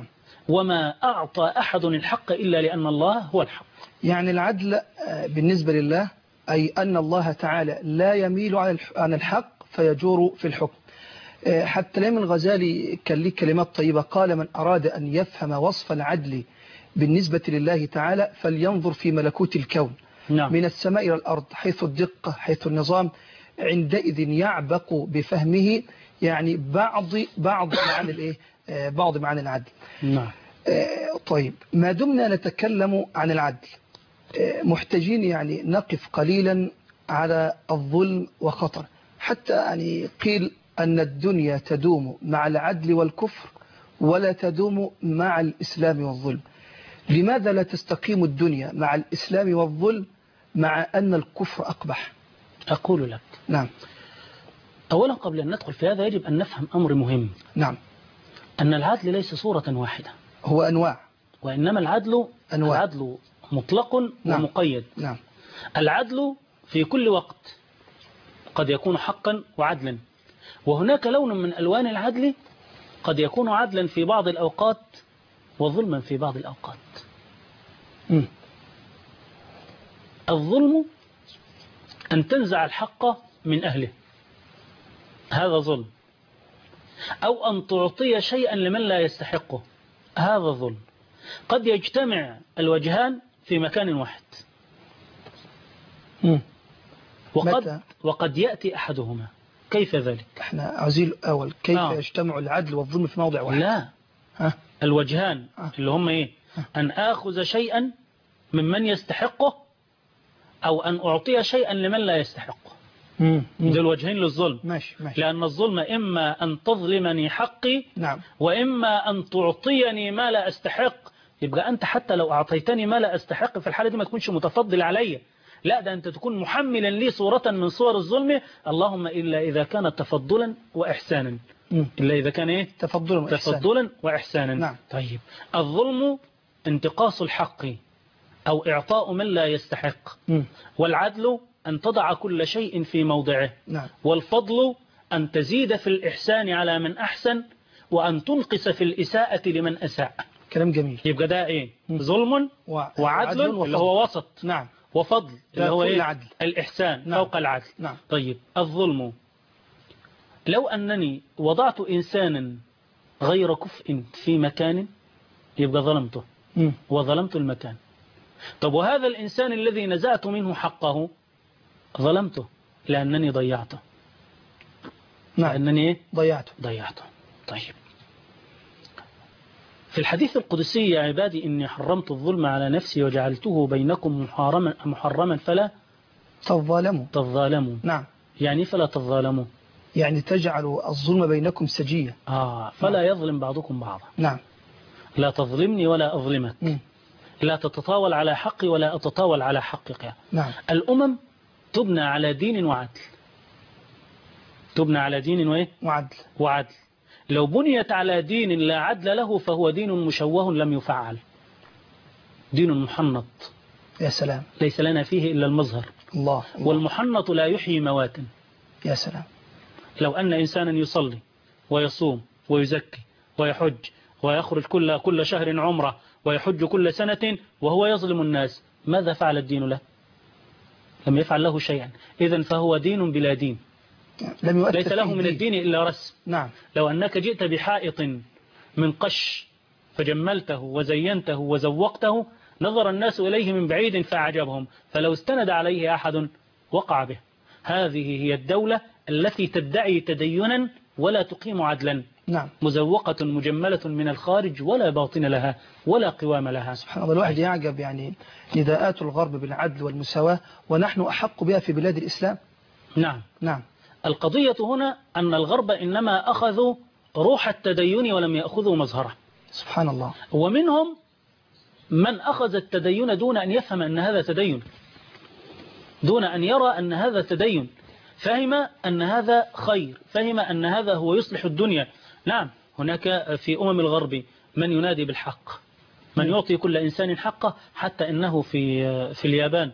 وما أعطى أحد الحق إلا لأن الله هو الحق. يعني العدل بالنسبة لله أي أن الله تعالى لا يميل عن الحق فيجور في الحكم. حتى الإمام الغزالي كان له كلمات طيبة، قال: من أراد أن يفهم وصف العدل بالنسبة لله تعالى فلينظر في ملكوت الكون. نعم. من السماء إلى الأرض، حيث الدقة، حيث النظام، عندئذ يعبق بفهمه يعني بعض معاني الايه، بعض معاني العدل. نعم. طيب، ما دمنا نتكلم عن العدل، محتاجين يعني نقف قليلا على الظلم وخطر. حتى يعني قيل أن الدنيا تدوم مع العدل والكفر ولا تدوم مع الإسلام والظلم. لماذا لا تستقيم الدنيا مع الإسلام والظلم مع أن الكفر أقبح؟ أقول لك. نعم. أولا قبل أن ندخل في هذا يجب أن نفهم أمر مهم. نعم. أن العدل ليس صورة واحدة، هو أنواع، وإنما العدل أنواع. العدل مطلق نعم. ومقيد. نعم. العدل في كل وقت قد يكون حقا وعدلا، وهناك لون من ألوان العدل قد يكون عدلا في بعض الأوقات وظلما في بعض الأوقات. الظلم أن تنزع الحق من أهله، هذا ظلم، أو أن تعطي شيئا لمن لا يستحقه، هذا ظلم. قد يجتمع الوجهان في مكان واحد، وقد يأتي أحدهما. كيف ذلك؟ احنا عايزين الأول كيف يجتمع العدل والظلم في موضع واحد؟ لا، الوجهان اللي هم إيه؟ أن آخذ شيئا ممن يستحقه أو أن أعطي شيئا لمن لا يستحقه. ده الوجهين للظلم. ماشي. لأن الظلم إما أن تظلمني حقي، نعم، وإما أن تعطيني ما لا أستحق. يبقى أنت حتى لو أعطيتني ما لا أستحق في الحالة دي ما تكونش متفضل علي، لا، ده أنت تكون محملا لي صورة من صور الظلم. اللهم إلا إذا كان تفضلا وإحسانا. إلا إذا كان إيه؟ تفضلا وإحسانا. نعم. طيب، الظلم انتقاص الحق أو إعطاء من لا يستحق. والعدل أن تضع كل شيء في موضعه. نعم. والفضل أن تزيد في الإحسان على من أحسن وأن تنقص في الإساءة لمن أساء. كلام جميل. يبقى ده إيه؟ ظلم وعدل اللي هو وسط. نعم. وفضل اللي هو إيه؟ العدل. الإحسان. نعم. فوق العدل. نعم. طيب، الظلم لو أنني وضعت إنسانا غير كفء في مكان يبقى ظلمته وظلمت المكان. طب وهذا الإنسان الذي نزعت منه حقه ظلمته لأنني ضيعته. نعم. لأنني ضيعته. طيب، في الحديث القدسي: يا عبادي إني حرمت الظلم على نفسي وجعلته بينكم محرما فلا تظالموا. نعم. يعني فلا تظالموا، يعني تجعل الظلم بينكم سجية. فلا يظلم بعضكم بعضا. نعم. لا تظلمني ولا أظلمك. لا تتطاول على حقي ولا أتطاول على حقك. نعم. الأمم تبنى على دين وعدل. تبنى على دين وإيه؟ وعدل. لو بنيت على دين لا عدل له فهو دين مشوه لم يفعل، دين محنط. يا سلام. ليس لنا فيه إلا المظهر. الله. والمحنط لا يحيي موات. يا سلام. لو أن إنسانا يصلي ويصوم ويزكي ويحج ويخرج كل شهر عمره ويحج كل سنة وهو يظلم الناس، ماذا فعل الدين له؟ لم يفعل له شيئا. إذن فهو دين بلا دين، ليس له من الدين إلا رسم. نعم. لو أنك جئت بحائط من قش فجملته وزينته وزوقته نظر الناس إليه من بعيد فأعجبهم، فلو استند عليه أحد وقع به. هذه هي الدولة التي تدعي تدينا ولا تقيم عدلا. نعم. مزوقة مجملة من الخارج ولا باطن لها ولا قوام لها. سبحان الله. الواحد يعجب يعني نداءات الغرب بالعدل والمساواة ونحن أحق بها في بلاد الإسلام. نعم. القضية هنا أن الغرب إنما أخذوا روح التدين ولم يأخذوا مظهره. سبحان الله. ومنهم من أخذ التدين دون أن يفهم أن هذا تدين، دون أن يرى أن هذا تدين. فهم أن هذا خير، فهم أن هذا هو يصلح الدنيا. نعم، هناك في أمم الغرب من ينادي بالحق، من يعطي كل إنسان حقه، حتى إنه في اليابان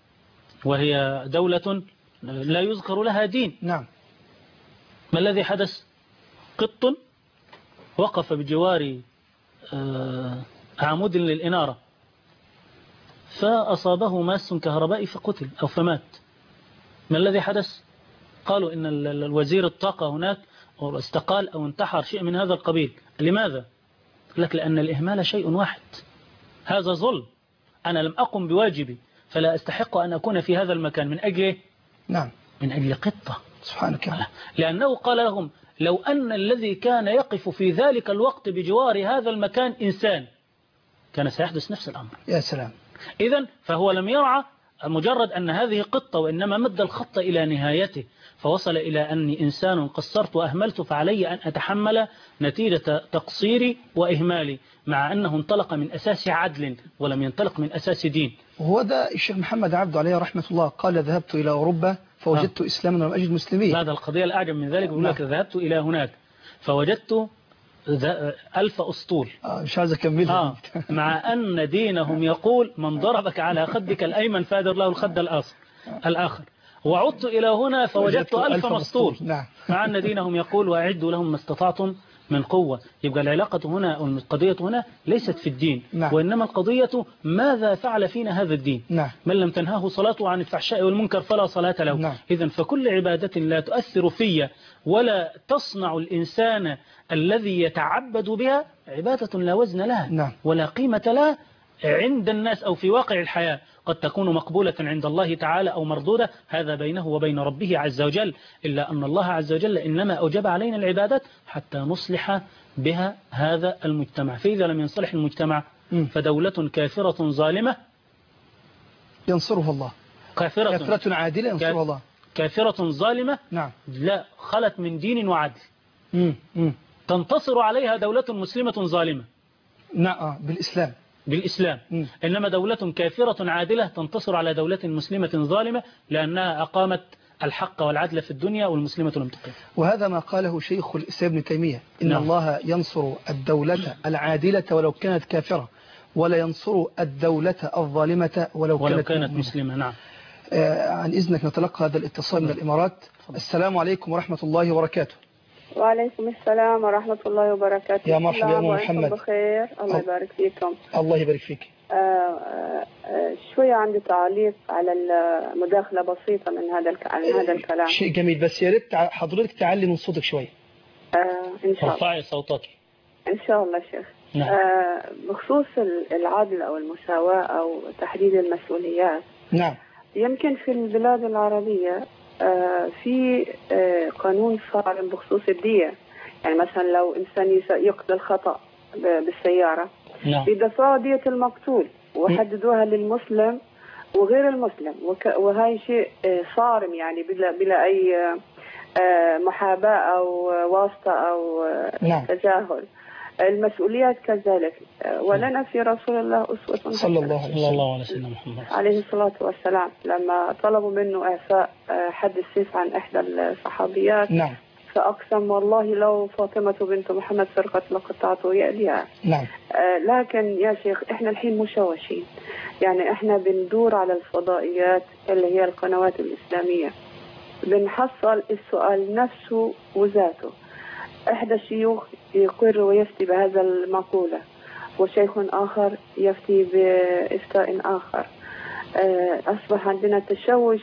وهي دولة لا يذكر لها دين. نعم. ما الذي حدث؟ قط وقف بجوار عمود للإنارة فأصابه ماس كهربائي فقتل أو فمات. ما الذي حدث؟ قالوا إن الوزير الطاقة هناك أو استقال أو انتحر، شيء من هذا القبيل. لماذا؟ لك لأن الإهمال شيء واحد، هذا ظلم، أنا لم أقم بواجبي فلا أستحق أن أكون في هذا المكان من أجل نعم من أجل قطة. سبحانك. لأنه قال لهم لو أن الذي كان يقف في ذلك الوقت بجوار هذا المكان إنسان كان سيحدث نفس الأمر. يا سلام. إذن فهو لم يرعى مجرد أن هذه قطة، وإنما مد الخط إلى نهايته، فوصل إلى أني إنسان قصرت وأهملت فعلي أن أتحمل نتيجة تقصيري وإهمالي، مع أنه انطلق من أساس عدل ولم ينطلق من أساس دين. وهو ده الشيخ محمد عبده عليه رحمة الله قال ذهبت إلى أوروبا فوجدت إسلاما ولم أجد مسلمين. هذا القضية الأعجب من ذلك يقول لك ذهبت إلى هناك فوجدت 1000 أسطول. مش عايز أكملها. مع أن دينهم يقول من ضربك على خدك الأيمن فادر له الخد الآخر. وعدت إلى هنا فوجدت 1000 مسطول. نعم. مع أن دينهم يقول وأعدوا لهم ما استطعتم من قوة. يبقى العلاقة هنا أو القضية هنا ليست في الدين. نعم. وإنما القضية ماذا فعل فينا هذا الدين. نعم. من لم تنهاه صلاته عن الفحشاء والمنكر فلا صلاة له. نعم. إذن فكل عبادة لا تؤثر في ولا تصنع الإنسان الذي يتعبد بها عبادة لا وزن لها. نعم. ولا قيمة لها عند الناس أو في واقع الحياة. قد تكون مقبولة عند الله تعالى أو مردودة، هذا بينه وبين ربه عز وجل، إلا أن الله عز وجل إنما أوجب علينا العبادات حتى نصلح بها هذا المجتمع. فإذا لم ينصلح المجتمع فدولة كافرة ظالمة ينصرها الله، كافرة عادلة ينصرها الله، كافرة ظالمة نعم لا خلت من دين وعدل تنتصر عليها دولة مسلمة ظالمة. نعم بالإسلام. إنما دولة كافرة عادلة تنتصر على دولة مسلمة ظالمة لأنها أقامت الحق والعدل في الدنيا والمسلمة لم تقم. وهذا ما قاله شيخ الإسلام ابن تيمية إن الله ينصر الدولة العادلة ولو كانت كافرة، ولا ينصر الدولة الظالمة ولو كانت مسلمة. نعم. عن إذنك نتلقى هذا الاتصال من الإمارات. السلام عليكم ورحمة الله وبركاته. وعليكم السلام ورحمة الله وبركاته. يا مرحبا يا محمد. بخير. الله يبارك فيكم. الله يبارك فيك. شوية عندي تعليق على المداخلة بسيطة من هذا الكلام. شيء جميل، بس يا ريت حضرتك تعلي من صوتك شوية. إن شاء الله. ارفعي صوتك. إن شاء الله شيخ. نعم. بخصوص العدل أو المساواة أو تحديد المسؤوليات. نعم. يمكن في البلاد العربية في قانون صارم بخصوص الدية. يعني مثلا لو إنسان يقتل خطأ بالسيارة يدفعوا دية المقتول وحددوها للمسلم وغير المسلم، وهي شيء صارم يعني بلا أي محاباة أو واسطة أو تجاهل. المسؤوليات كذلك، ولنا في رسول الله أسوة صلى الله عليه وسلم محمد عليه الصلاة والسلام لما طلبوا منه إعفاء حد السيف عن إحدى الصحابيات. نعم. فأقسم والله لو فاطمة بنت محمد سرقت لقطعته يدها. نعم. لكن يا شيخ إحنا الحين مشوشين، يعني إحنا بندور على الفضائيات اللي هي القنوات الإسلامية، بنحصل السؤال نفسه وذاته. إحدى الشيوخ يقر ويفتي بهذا المقولة، وشيخ آخر يفتي بإفتاء آخر. أصبح عندنا تشوش.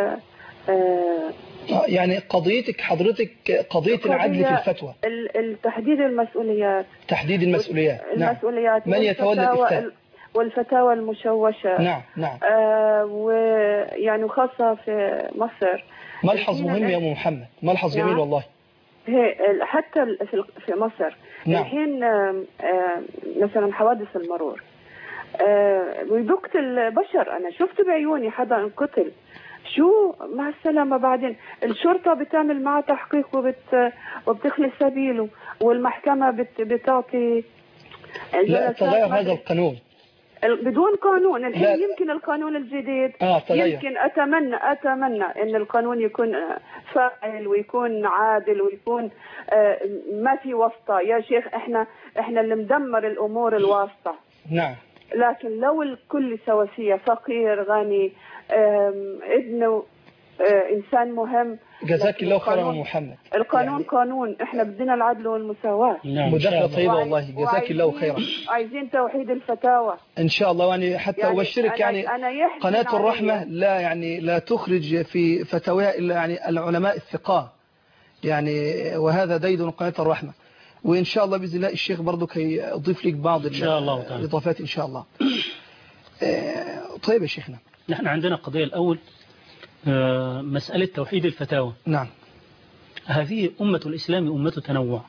يعني حضرتك قضية العدل في الفتوى، تحديد المسؤوليات. تحديد المسؤوليات. المسؤوليات. من يتولى الإفتاء والفتاوى المشوشة. نعم. ويعني خاصة في مصر. ملحظ مهم يا محمد، ملحظ جميل والله. حتى في مصر. نعم. الحين مثلا حوادث المرور ويقتل بشر. أنا شفت بعيوني حدا انقتل، شو مع السلامة. بعدين الشرطة بتعمل معه تحقيق وبتخلي سبيله، والمحكمة بتعطي. لا تغير هذا القانون بدون قانون. الحين يمكن القانون الجديد يمكن أتمنى أن القانون يكون فاعل ويكون عادل ويكون ما في واسطة. يا شيخ إحنا اللي مدمر الأمور الواسطة. نعم. لكن لو الكل سواسية، فقير غني، ابنه إنسان مهم. جزاك الله خيرا يا محمد. القانون يعني قانون، إحنا بدنا العدل والمساواة. نعم مداخلة طيبة والله، جزاك الله خيرا. عايزين توحيد الفتاوى إن شاء الله. يعني حتى يعني أبشرك يعني أنا قناة الرحمة لا تخرج في فتاوى إلا يعني العلماء الثقات يعني، وهذا ديدن قناة الرحمة. وإن شاء الله بإذن الله الشيخ برضو يضيف لك بعض الإضافات إن شاء الله. طيب يا شيخنا، نحن عندنا قضية الأول مسألة توحيد الفتاوى. نعم. هذه أمة الإسلام أمة تنوع.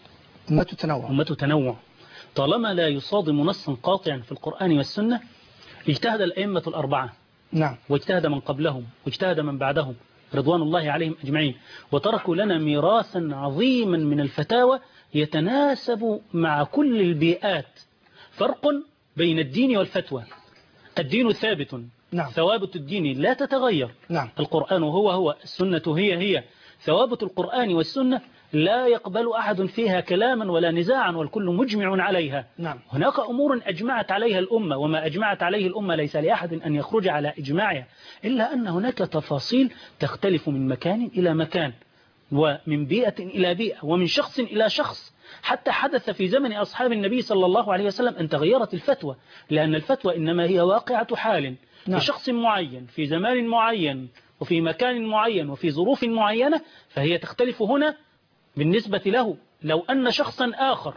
أمة تنوع طالما لا يصادم نصا قاطعا في القرآن والسنة. اجتهد الأئمة الأربعة، نعم، واجتهد من قبلهم واجتهد من بعدهم رضوان الله عليهم أجمعين، وتركوا لنا ميراثا عظيما من الفتاوى يتناسب مع كل البيئات. فرق بين الدين والفتوى. الدين ثابت، نعم. ثوابت الدين لا تتغير، نعم. القرآن هو السنة هي ثوابت القرآن والسنة لا يقبل أحد فيها كلاما ولا نزاعا، والكل مجمع عليها. نعم. هناك أمور أجمعت عليها الأمة، وما أجمعت عليه الأمة ليس لأحد أن يخرج على إجماعها، إلا أن هناك تفاصيل تختلف من مكان إلى مكان، ومن بيئة إلى بيئة، ومن شخص إلى شخص. حتى حدث في زمن أصحاب النبي صلى الله عليه وسلم أن تغيرت الفتوى، لأن الفتوى إنما هي واقعة حال لشخص معين في زمان معين وفي مكان معين وفي ظروف معينة، فهي تختلف هنا بالنسبة له. لو أن شخصا آخر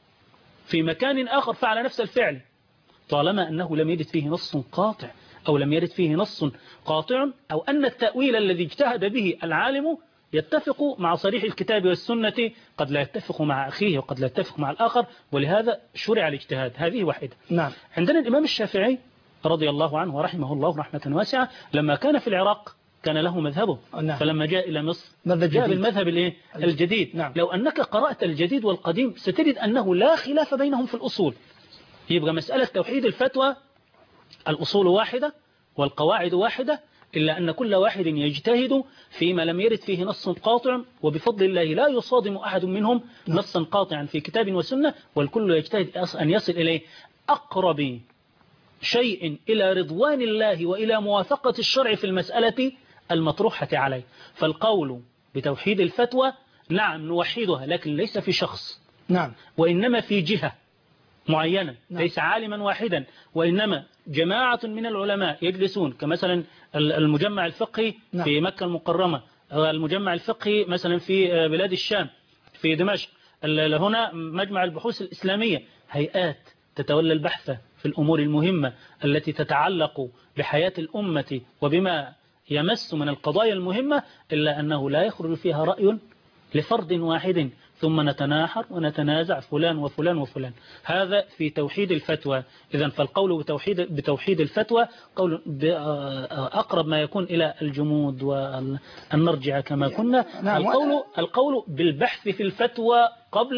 في مكان آخر فعل نفس الفعل، طالما أنه لم يرد فيه نص قاطع أو لم يرد فيه نص قاطع، أو أن التأويل الذي اجتهد به العالم يتفق مع صريح الكتاب والسنة، قد لا يتفق مع أخيه وقد لا يتفق مع الآخر، ولهذا شرع الاجتهاد. هذه واحدة. نعم. عندنا الإمام الشافعي رضي الله عنه ورحمه الله رحمة واسعة، لما كان في العراق كان له مذهبه. نعم. فلما جاء إلى مصر جاء بالمذهب الجديد. نعم. لو أنك قرأت الجديد والقديم ستجد أنه لا خلاف بينهم في الأصول. يبقى مسألة توحيد الفتوى الأصول واحدة والقواعد واحدة، إلا أن كل واحد يجتهد فيما لم يرد فيه نص قاطع، وبفضل الله لا يصادم أحد منهم نصا قاطعا في كتاب وسنة، والكل يجتهد أن يصل إليه أقرب شيء إلى رضوان الله وإلى موافقة الشرع في المسألة المطروحة عليه. فالقول بتوحيد الفتوى نعم نوحدها، لكن ليس في شخص، نعم، وإنما في جهة معينة. نعم. ليس عالما واحدا، وإنما جماعة من العلماء يجلسون، كمثلا المجمع الفقهي نعم. في مكة المكرمة، المجمع الفقهي مثلا في بلاد الشام في دمشق، هنا مجمع البحوث الإسلامية، هيئات تتولى البحث في الأمور المهمة التي تتعلق بحياة الأمة وبما يمس من القضايا المهمة، إلا أنه لا يخرج فيها رأي لفرد واحد ثم نتناحر ونتنازع فلان وفلان وفلان. هذا في توحيد الفتوى. إذن فالقول بتوحيد الفتوى قول أقرب ما يكون إلى الجمود وأن نرجع كما كنا. نعم. القول بالبحث في الفتوى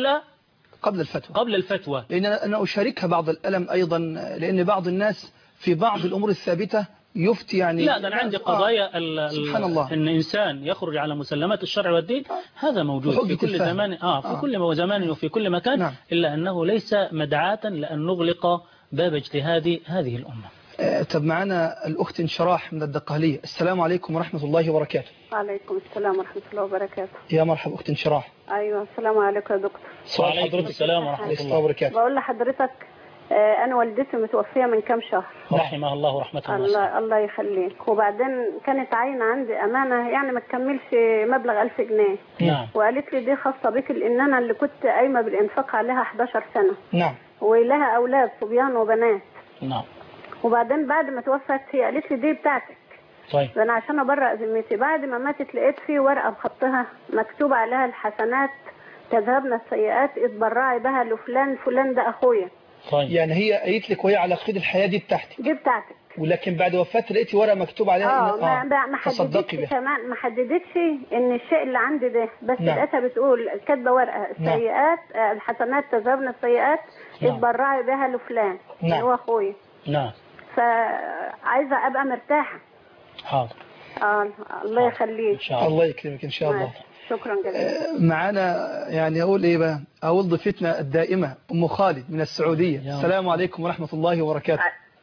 قبل الفتوى. لأن أنا أشاركها بعض الألم أيضا، لأن بعض الناس في بعض الأمور الثابتة يفتي يعني. لا، أنا عندي قضايا سبحان الله. إن إنسان يخرج على مسلمات الشرع والدين، هذا موجود في كل زمان في كل زمان وفي كل مكان. نعم. إلا أنه ليس مدعاة لأن نغلق باب اجتهاد هذه الأمة. طب معنا الأخت انشراح من الدقهلية. السلام عليكم ورحمة الله وبركاته. وعليكم السلام ورحمة الله وبركاته. يا مرحبا أخت انشراح. أيوة، السلام عليكم يا دكتور. وعليكم السلام ورحمة الله وبركاته. بقول لحضرتك أنا والدتي متوفية من كام شهر. رحمها الله رحمة الله. الله يخليك. وبعدين كانت عاينة عندي أمانة يعني ما تكملش مبلغ 1000 جنيه. نعم. وقالت لي دي خاصة بك، لأن أنا اللي كنت قايمة بالإنفاق عليها 11 سنة. نعم. ولها أولاد صبيان وبنات. نعم. وبعدين بعد ما توفت هي قالت لي دي بتاعتك. طيب. فأنا عشان أبرأ ذمتي بعد ما ماتت لقيت فيه ورقة بخطها مكتوب عليها الحسنات تذهبن السيئات اتبرعي بها لفلان، فلان ده أخويا. طيب. يعني هي قالت لك وهي على قيد الحياة دي بتاعتك. دي بتاعتك. ولكن بعد وفاتها لقيتي ورقة مكتوب عليها ما حددتش كمان، ما حددتش ان الشيء اللي عندي ده بس. نعم. لقيتها بتقول كاتبه ورقه السيئات. نعم. الحسنات تذهبن السيئات. نعم. اتبرعي بها لفلان. نعم. هو اخويا. نعم. فعايزه ابقى مرتاحه. حاضر. الله يخليك. الله يكرمك ان شاء الله. شكرا جزيلا. معانا يعني اقول ايه بقى، اقول ضيفتنا الدائمه ام خالد من السعوديه. السلام عليكم ورحمه الله وبركاته.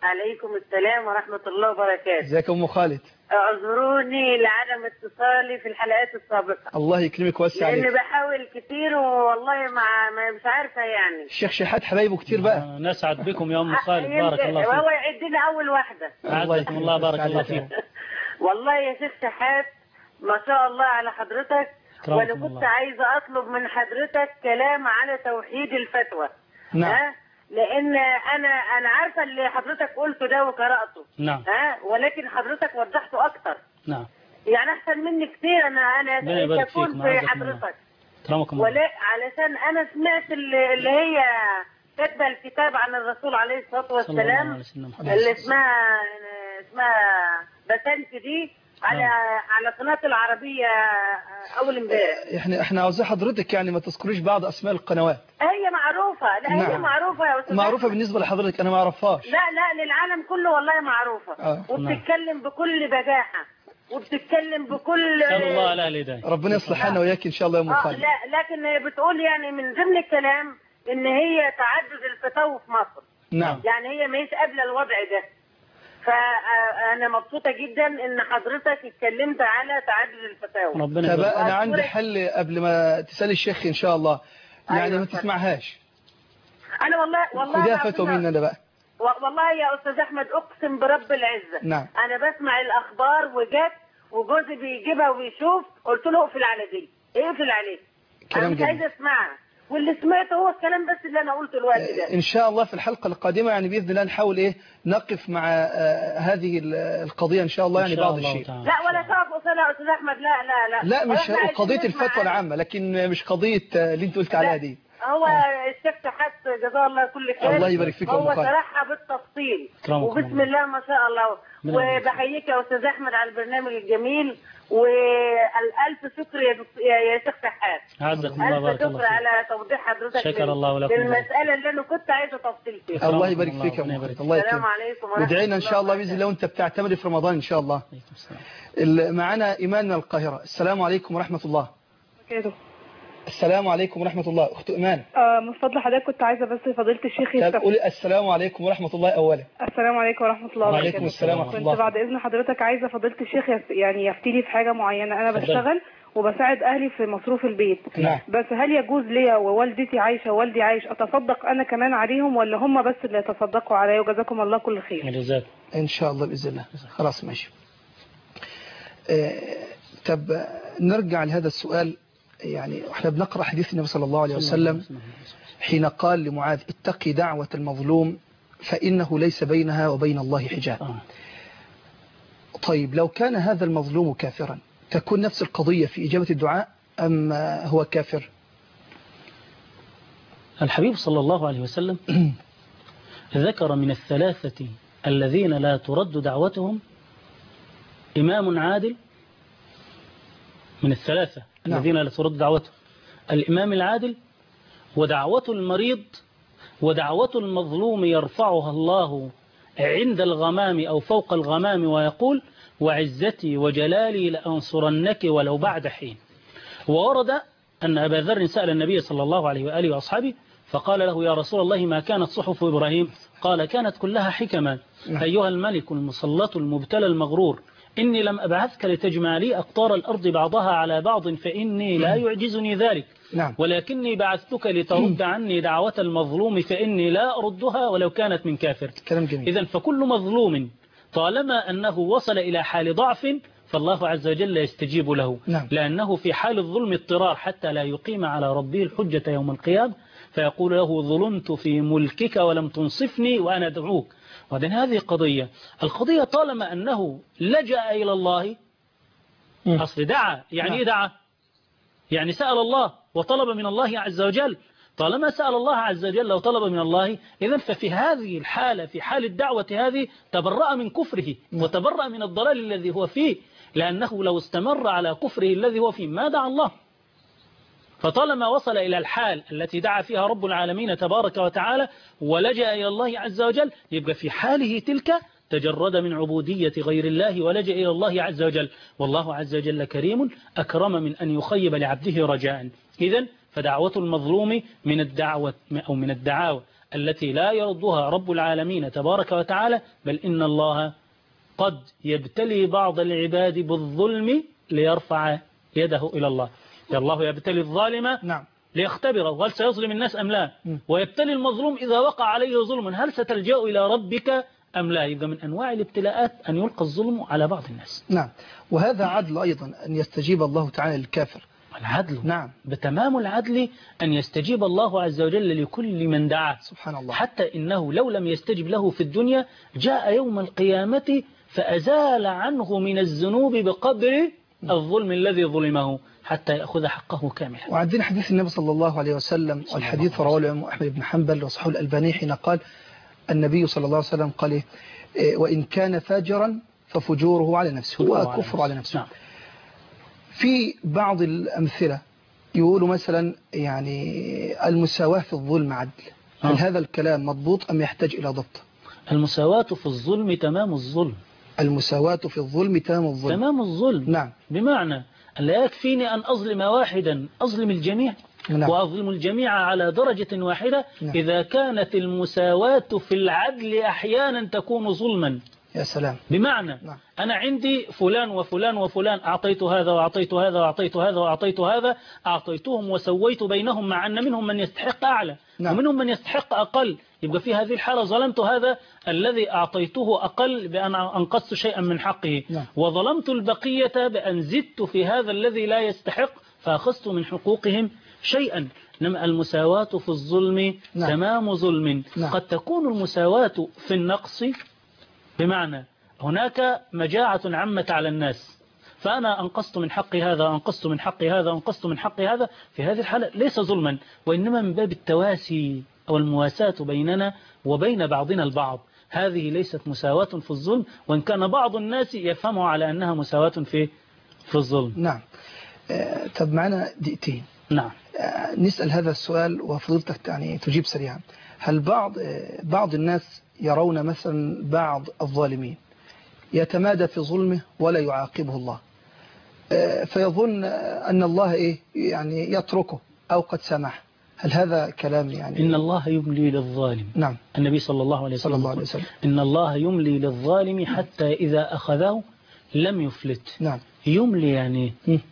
عليكم السلام ورحمة الله وبركاته. ازيك يا ام خالد؟ اعذروني لعدم اتصالي في الحلقات السابقة. الله يكرمك ويوسع عليك. لأني بحاول كتير والله مش عارفة يعني. الشيخ شحات حبايبه كتير بقى. نسعد بكم يا ام خالد، بارك الله فيك. وهو يعدنا أول واحدة. عزكم الله، بارك الله فيك. والله يا شيخ شحات ما شاء الله على حضرتك، وانا كنت عايزة اطلب من حضرتك كلام على توحيد الفتوى. نعم. لان انا عارفة اللي حضرتك قلته ده وقرأته. نعم. ولكن حضرتك وضحته اكتر. نعم. يعني احسن مني كتير. انا كفون في حضرتك. ولا علشان انا سمعت اللي هي كاتبه الكتاب عن الرسول عليه الصلاه والسلام اللي اسمها بسنت دي على قناه العربيه اول امبارح. احنا عاوزين حضرتك يعني ما تذكريش بعض اسماء القنوات. هي معروفه. لا نعم. هي معروفه يا استاذ. معروفه بالنسبه لحضرتك، انا ما اعرفهاش. لا للعالم كله والله معروفه. وبتتكلم بكل بجاحه وبتتكلم بكل الله لا الهدايه. ربنا يصلح حالنا وياك ان شاء الله يا ام خالد. لا لكن بتقول يعني من ضمن الكلام ان هي تعدد الفتاوى في مصر. نعم. يعني هي مش قابله الوضع ده. فانا مبسوطه جدا ان حضرتك اتكلمت على تعدد الفتاوى. ربنا طب انا عندي حل قبل ما تسالي الشيخ ان شاء الله. يعني أيوة ما تسمعهاش. انا والله خديها فتوى مني انا بقى. والله يا استاذ احمد اقسم برب العزه. نعم. انا بسمع الاخبار وجت وجوزي بيجيبها ويشوف، قلت له اقفل على دي، اقفل عليه. انا مش عايزه اسمعها، واللي سمعته هو الكلام بس اللي انا قلته الوقت ده. ان شاء الله في الحلقه القادمه يعني باذن الله نحاول نقف مع هذه القضيه ان شاء الله يعني بعض الشيء. لا ولا تقف يا استاذ احمد. لا مش قضيه الفتوى العامه، لكن مش قضيه اللي انت قلت عليها دي. هو الشيخ شحات جزاه الله كل خير. الله يبارك فيك. هو شرحها بالتفصيل وبسم الله ما شاء الله. وبحييك يا استاذ احمد على البرنامج الجميل، والالف شكر يا شيخ شحات. عزكم الله، بارك الله فيك. الف شكر على توضيح حضرتك شكر الله لكم للمساله اللي انا كنت عايزه تفصيل فيها. الله يبارك فيك يا ام خالد. الله يكرمك. السلام عليكم ورحمه الله. ادعينا ان شاء الله باذن الله وانت بتعتمري في رمضان ان شاء الله. معنا ايمان من القاهره. السلام عليكم ورحمه الله. السلام عليكم ورحمة الله. أخت إيمان. من فضل حضرتك كنت عايزة بس فضيلة الشيخ يستفيد. قولي السلام عليكم ورحمة الله أولا. السلام عليكم ورحمة الله وبركاته. وعليكم السلام ورحمة الله. كنت بعد إذن حضرتك عايزة فضيلة الشيخ يعني يفتيلي في حاجة معينة. أنا بشتغل وبساعد أهلي في مصروف البيت. نعم. بس هل يجوز لي ووالدتي عايشة ووالدي عايش أتصدق أنا كمان عليهم، ولا هم بس اللي يتصدقوا علي؟ وجزاكم الله كل خير. إن شاء الله بإذن الله. خلاص ماشي. طب نرجع لهذا السؤال. يعني احنا بنقرأ حديث النبي صلى الله عليه وسلم حين قال لمعاذ اتقي دعوة المظلوم فإنه ليس بينها وبين الله حجاب. طيب لو كان هذا المظلوم كافرا تكون نفس القضية في إجابة الدعاء أم هو كافر؟ الحبيب صلى الله عليه وسلم ذكر من الثلاثة الذين لا ترد دعوتهم إمام عادل. من الثلاثة الذين لا ترد دعوته الإمام العادل، ودعوة المريض، ودعوة المظلوم يرفعها الله عند الغمام أو فوق الغمام ويقول وعزتي وجلالي لأنصرنك ولو بعد حين. وورد أن أبا ذر سأل النبي صلى الله عليه وآله وأصحابه فقال له يا رسول الله ما كانت صحف إبراهيم؟ قال كانت كلها حكما. أيها الملك المسلط المبتلى المغرور إني لم أبعثك لتجمع لي أقطار الأرض بعضها على بعض فإني لا يعجزني ذلك. ولكني بعثتك لترد عني دعوة المظلوم فإني لا أردها ولو كانت من كافر. إذن فكل مظلوم طالما أنه وصل إلى حال ضعف فالله عز وجل يستجيب له. لأنه في حال الظلم اضطرار حتى لا يقيم على ربه الحجة يوم القيامة فيقول له ظلمت في ملكك ولم تنصفني وأنا أدعوك. وذن هذه قضية. القضية طالما أنه لجأ إلى الله أصل دعا. يعني إيه دعا؟ يعني سأل الله وطلب من الله عز وجل. طالما سأل الله عز وجل وطلب من الله إذن ففي هذه الحالة في حال الدعوة هذه تبرأ من كفره وتبرأ من الضلال الذي هو فيه، لأنه لو استمر على كفره الذي هو فيه ما دعا الله. فطالما وصل إلى الحال التي دعا فيها رب العالمين تبارك وتعالى ولجأ إلى الله عز وجل يبقى في حاله تلك تجرد من عبودية غير الله ولجأ إلى الله عز وجل. والله عز وجل كريم أكرم من أن يخيب لعبده رجاء. إذن فدعوة المظلوم من الدعوة أو من الدعاوى التي لا يردها رب العالمين تبارك وتعالى، بل إن الله قد يبتلي بعض العباد بالظلم ليرفع يده إلى الله. الله يبتلي الظالم ليختبره هل سيظلم الناس أم لا، ويبتلي المظلوم إذا وقع عليه ظلم هل ستلجأ إلى ربك أم لا. إذا من أنواع الابتلاءات أن يلقى الظلم على بعض الناس. نعم، وهذا عدل أيضا أن يستجيب الله تعالى للكافر. العدل بتمام العدل أن يستجيب الله عز وجل لكل من دعا، سبحان الله، حتى إنه لو لم يستجب له في الدنيا جاء يوم القيامة فأزال عنه من الذنوب بقدر الظلم الذي ظلمه حتى يأخذ حقه كاملا. وعندنا حديث النبي صلى الله عليه وسلم، والحديث رواه الإمام أحمد بن حنبل وصححه الألباني، حين قال النبي صلى الله عليه وسلم قال وإن كان فاجرا ففجوره على نفسه وكفر على نفسه. في بعض الأمثلة يقولوا مثلا يعني المساواة في الظلم عدل. هل هذا الكلام مضبوط أم يحتاج إلى ضبط؟ المساواة في الظلم تمام الظلم. المساواة في الظلم تمام الظلم. تمام الظلم. نعم. بمعنى لا يكفيني أن أظلم واحدا، أظلم الجميع. نعم. وأظلم الجميع على درجة واحدة. نعم. إذا كانت المساواة في العدل أحيانا تكون ظلما. يا سلام. بمعنى نعم. أنا عندي فلان وفلان وفلان، أعطيت هذا وأعطيت هذا وأعطيت هذا وأعطيت هذا، أعطيتهم وسويت بينهم، مع أن منهم من يستحق أعلى. نعم. ومنهم من يستحق أقل. يبقى في هذه الحالة ظلمت هذا الذي أعطيته أقل بأن أنقصت شيئا من حقه. نعم. وظلمت البقية بأن زدت في هذا الذي لا يستحق فأخذت من حقوقهم شيئا. إنما المساواة في الظلم نعم. تمام ظلم. نعم. قد تكون المساواة في النقص، بمعنى هناك مجاعة عمت على الناس فأنا أنقصت من حق هذا، أنقصت من حق هذا، أنقصت من حق هذا، في هذه الحالة ليس ظلما، وإنما من باب التواسي أو المواساة بيننا وبين بعضنا البعض. هذه ليست مساواة في الظلم، وإن كان بعض الناس يفهموا على أنها مساواة في الظلم. نعم. طب معنا دقيقتين. نعم. نسأل هذا السؤال وفضلتك يعني تجيب سريعا. هل بعض الناس يرون مثلا بعض الظالمين يتمادى في ظلمه ولا يعاقبه الله، فيظن أن الله يعني يتركه أو قد سمح؟ هل هذا كلام يعني؟ إن الله يملي للظالم. نعم. النبي صلى الله عليه وسلم إن الله يملي للظالم حتى إذا أخذه لم يفلت. نعم. يملي يعني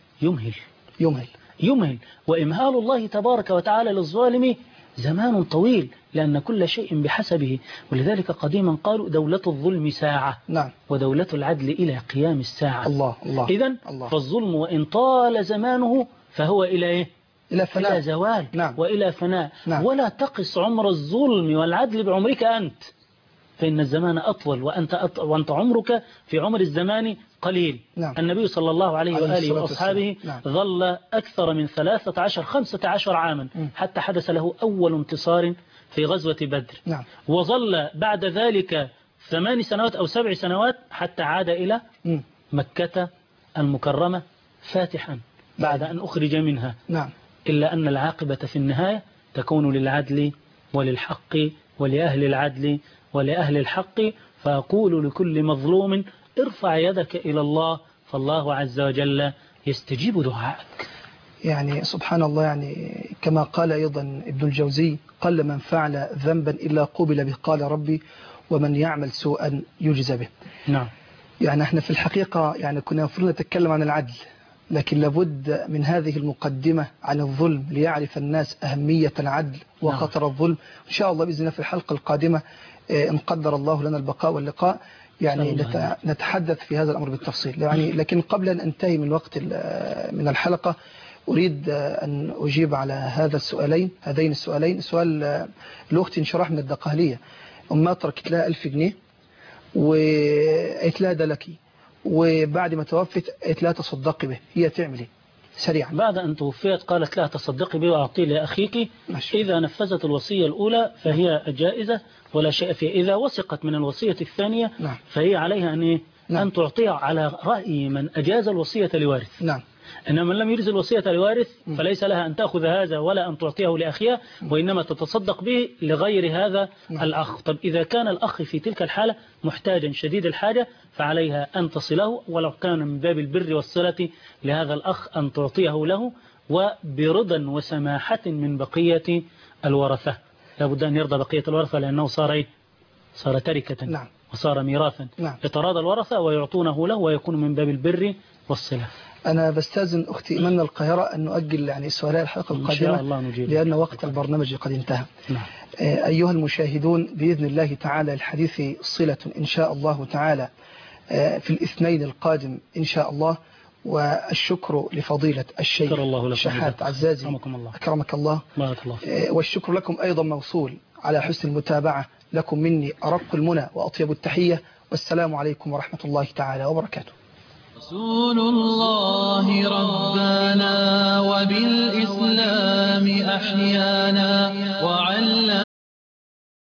يمهل. وإمهال الله تبارك وتعالى للظالم زمان طويل، لأن كل شيء بحسبه. ولذلك قديما قالوا دولة الظلم ساعة. نعم. ودولة العدل إلى قيام الساعة. الله. إذن فالظلم وإن طال زمانه فهو إلى فناء. إلى زوال. نعم. وإلى فناء. نعم. ولا تقص عمر الظلم والعدل بعمرك أنت، فإن الزمان أطول وأنت عمرك في عمر الزمان قليل. نعم. النبي صلى الله عليه وآله وأصحابه نعم. ظل أكثر من 15 عاما حتى حدث له أول انتصار في غزوة بدر. نعم. وظل بعد ذلك 8 سنوات أو 7 سنوات حتى عاد إلى مكة المكرمة فاتحا بعد أن أخرج منها. نعم. إلا أن العاقبة في النهاية تكون للعدل وللحق ولأهل العدل ولأهل الحق. فأقول لكل مظلوم ارفع يدك إلى الله، فالله عز وجل يستجيب دعائك. يعني سبحان الله، يعني كما قال أيضا ابن الجوزي قل من فعل ذنبا إلا قوبل به، قال ربي ومن يعمل سوءا يجزى به. نعم. يعني احنا في الحقيقة يعني كنا المفروض نتكلم عن العدل، لكن لابد من هذه المقدمة عن الظلم ليعرف الناس أهمية العدل وخطر الظلم. إن شاء الله بإذن الله في الحلقة القادمة إن قدر الله لنا البقاء واللقاء يعني نتحدث في هذا الأمر بالتفصيل. يعني لكن قبل أن أنتهي من وقت من الحلقة أريد أن أجيب على هذين السؤالين. سؤال الأخت انشراح من الدقهلية، أمها تركت لها 1000 جنيه وقالت لها ده لك، وبعد ما توفت قالت لها تصدقي به، هي تعمل ايه سريعا؟ بعد أن توفيت قالت لها تصدقي به وأعطيه لأخيك. إذا نفذت الوصية الأولى فهي جائزة ولا شيء فيها. إذا وثقت من الوصية الثانية فهي عليها أن تعطيها على رأي من أجاز الوصية لوارث. نعم. إنما من لم يجز الوصية لوارث فليس لها أن تأخذ هذا ولا أن تعطيه لأخيها، وإنما تتصدق به لغير هذا الأخ. طب إذا كان الأخ في تلك الحالة محتاجا شديد الحاجة فعليها أن تصله، ولو كان من باب البر والصلة لهذا الأخ أن تعطيه له، وبرضا وسماحة من بقية الورثة. لابد أن يرضى بقية الورثة، لأنه صار إيه؟ صار تركة. نعم. وصار ميراثا. نعم. يتراضى الورثة ويعطونه له، ويكون من باب البر والصلة. أنا بستأذن أختي إيمان القاهرة أن نؤجل يعني سؤالي الحلقة القادمة لأن وقت البرنامج قد انتهى. نعم. أيها المشاهدون، بإذن الله تعالى الحديث صلة إن شاء الله تعالى في الاثنين القادم إن شاء الله. والشكر لفضيلة الشيخ شحات عزازي أكرمك الله. والشكر لكم أيضا موصول على حسن المتابعة. لكم مني أرق المنى وأطيب التحية، والسلام عليكم ورحمة الله تعالى وبركاته. رسول الله ربنا وبالإسلام أحيانا وعلم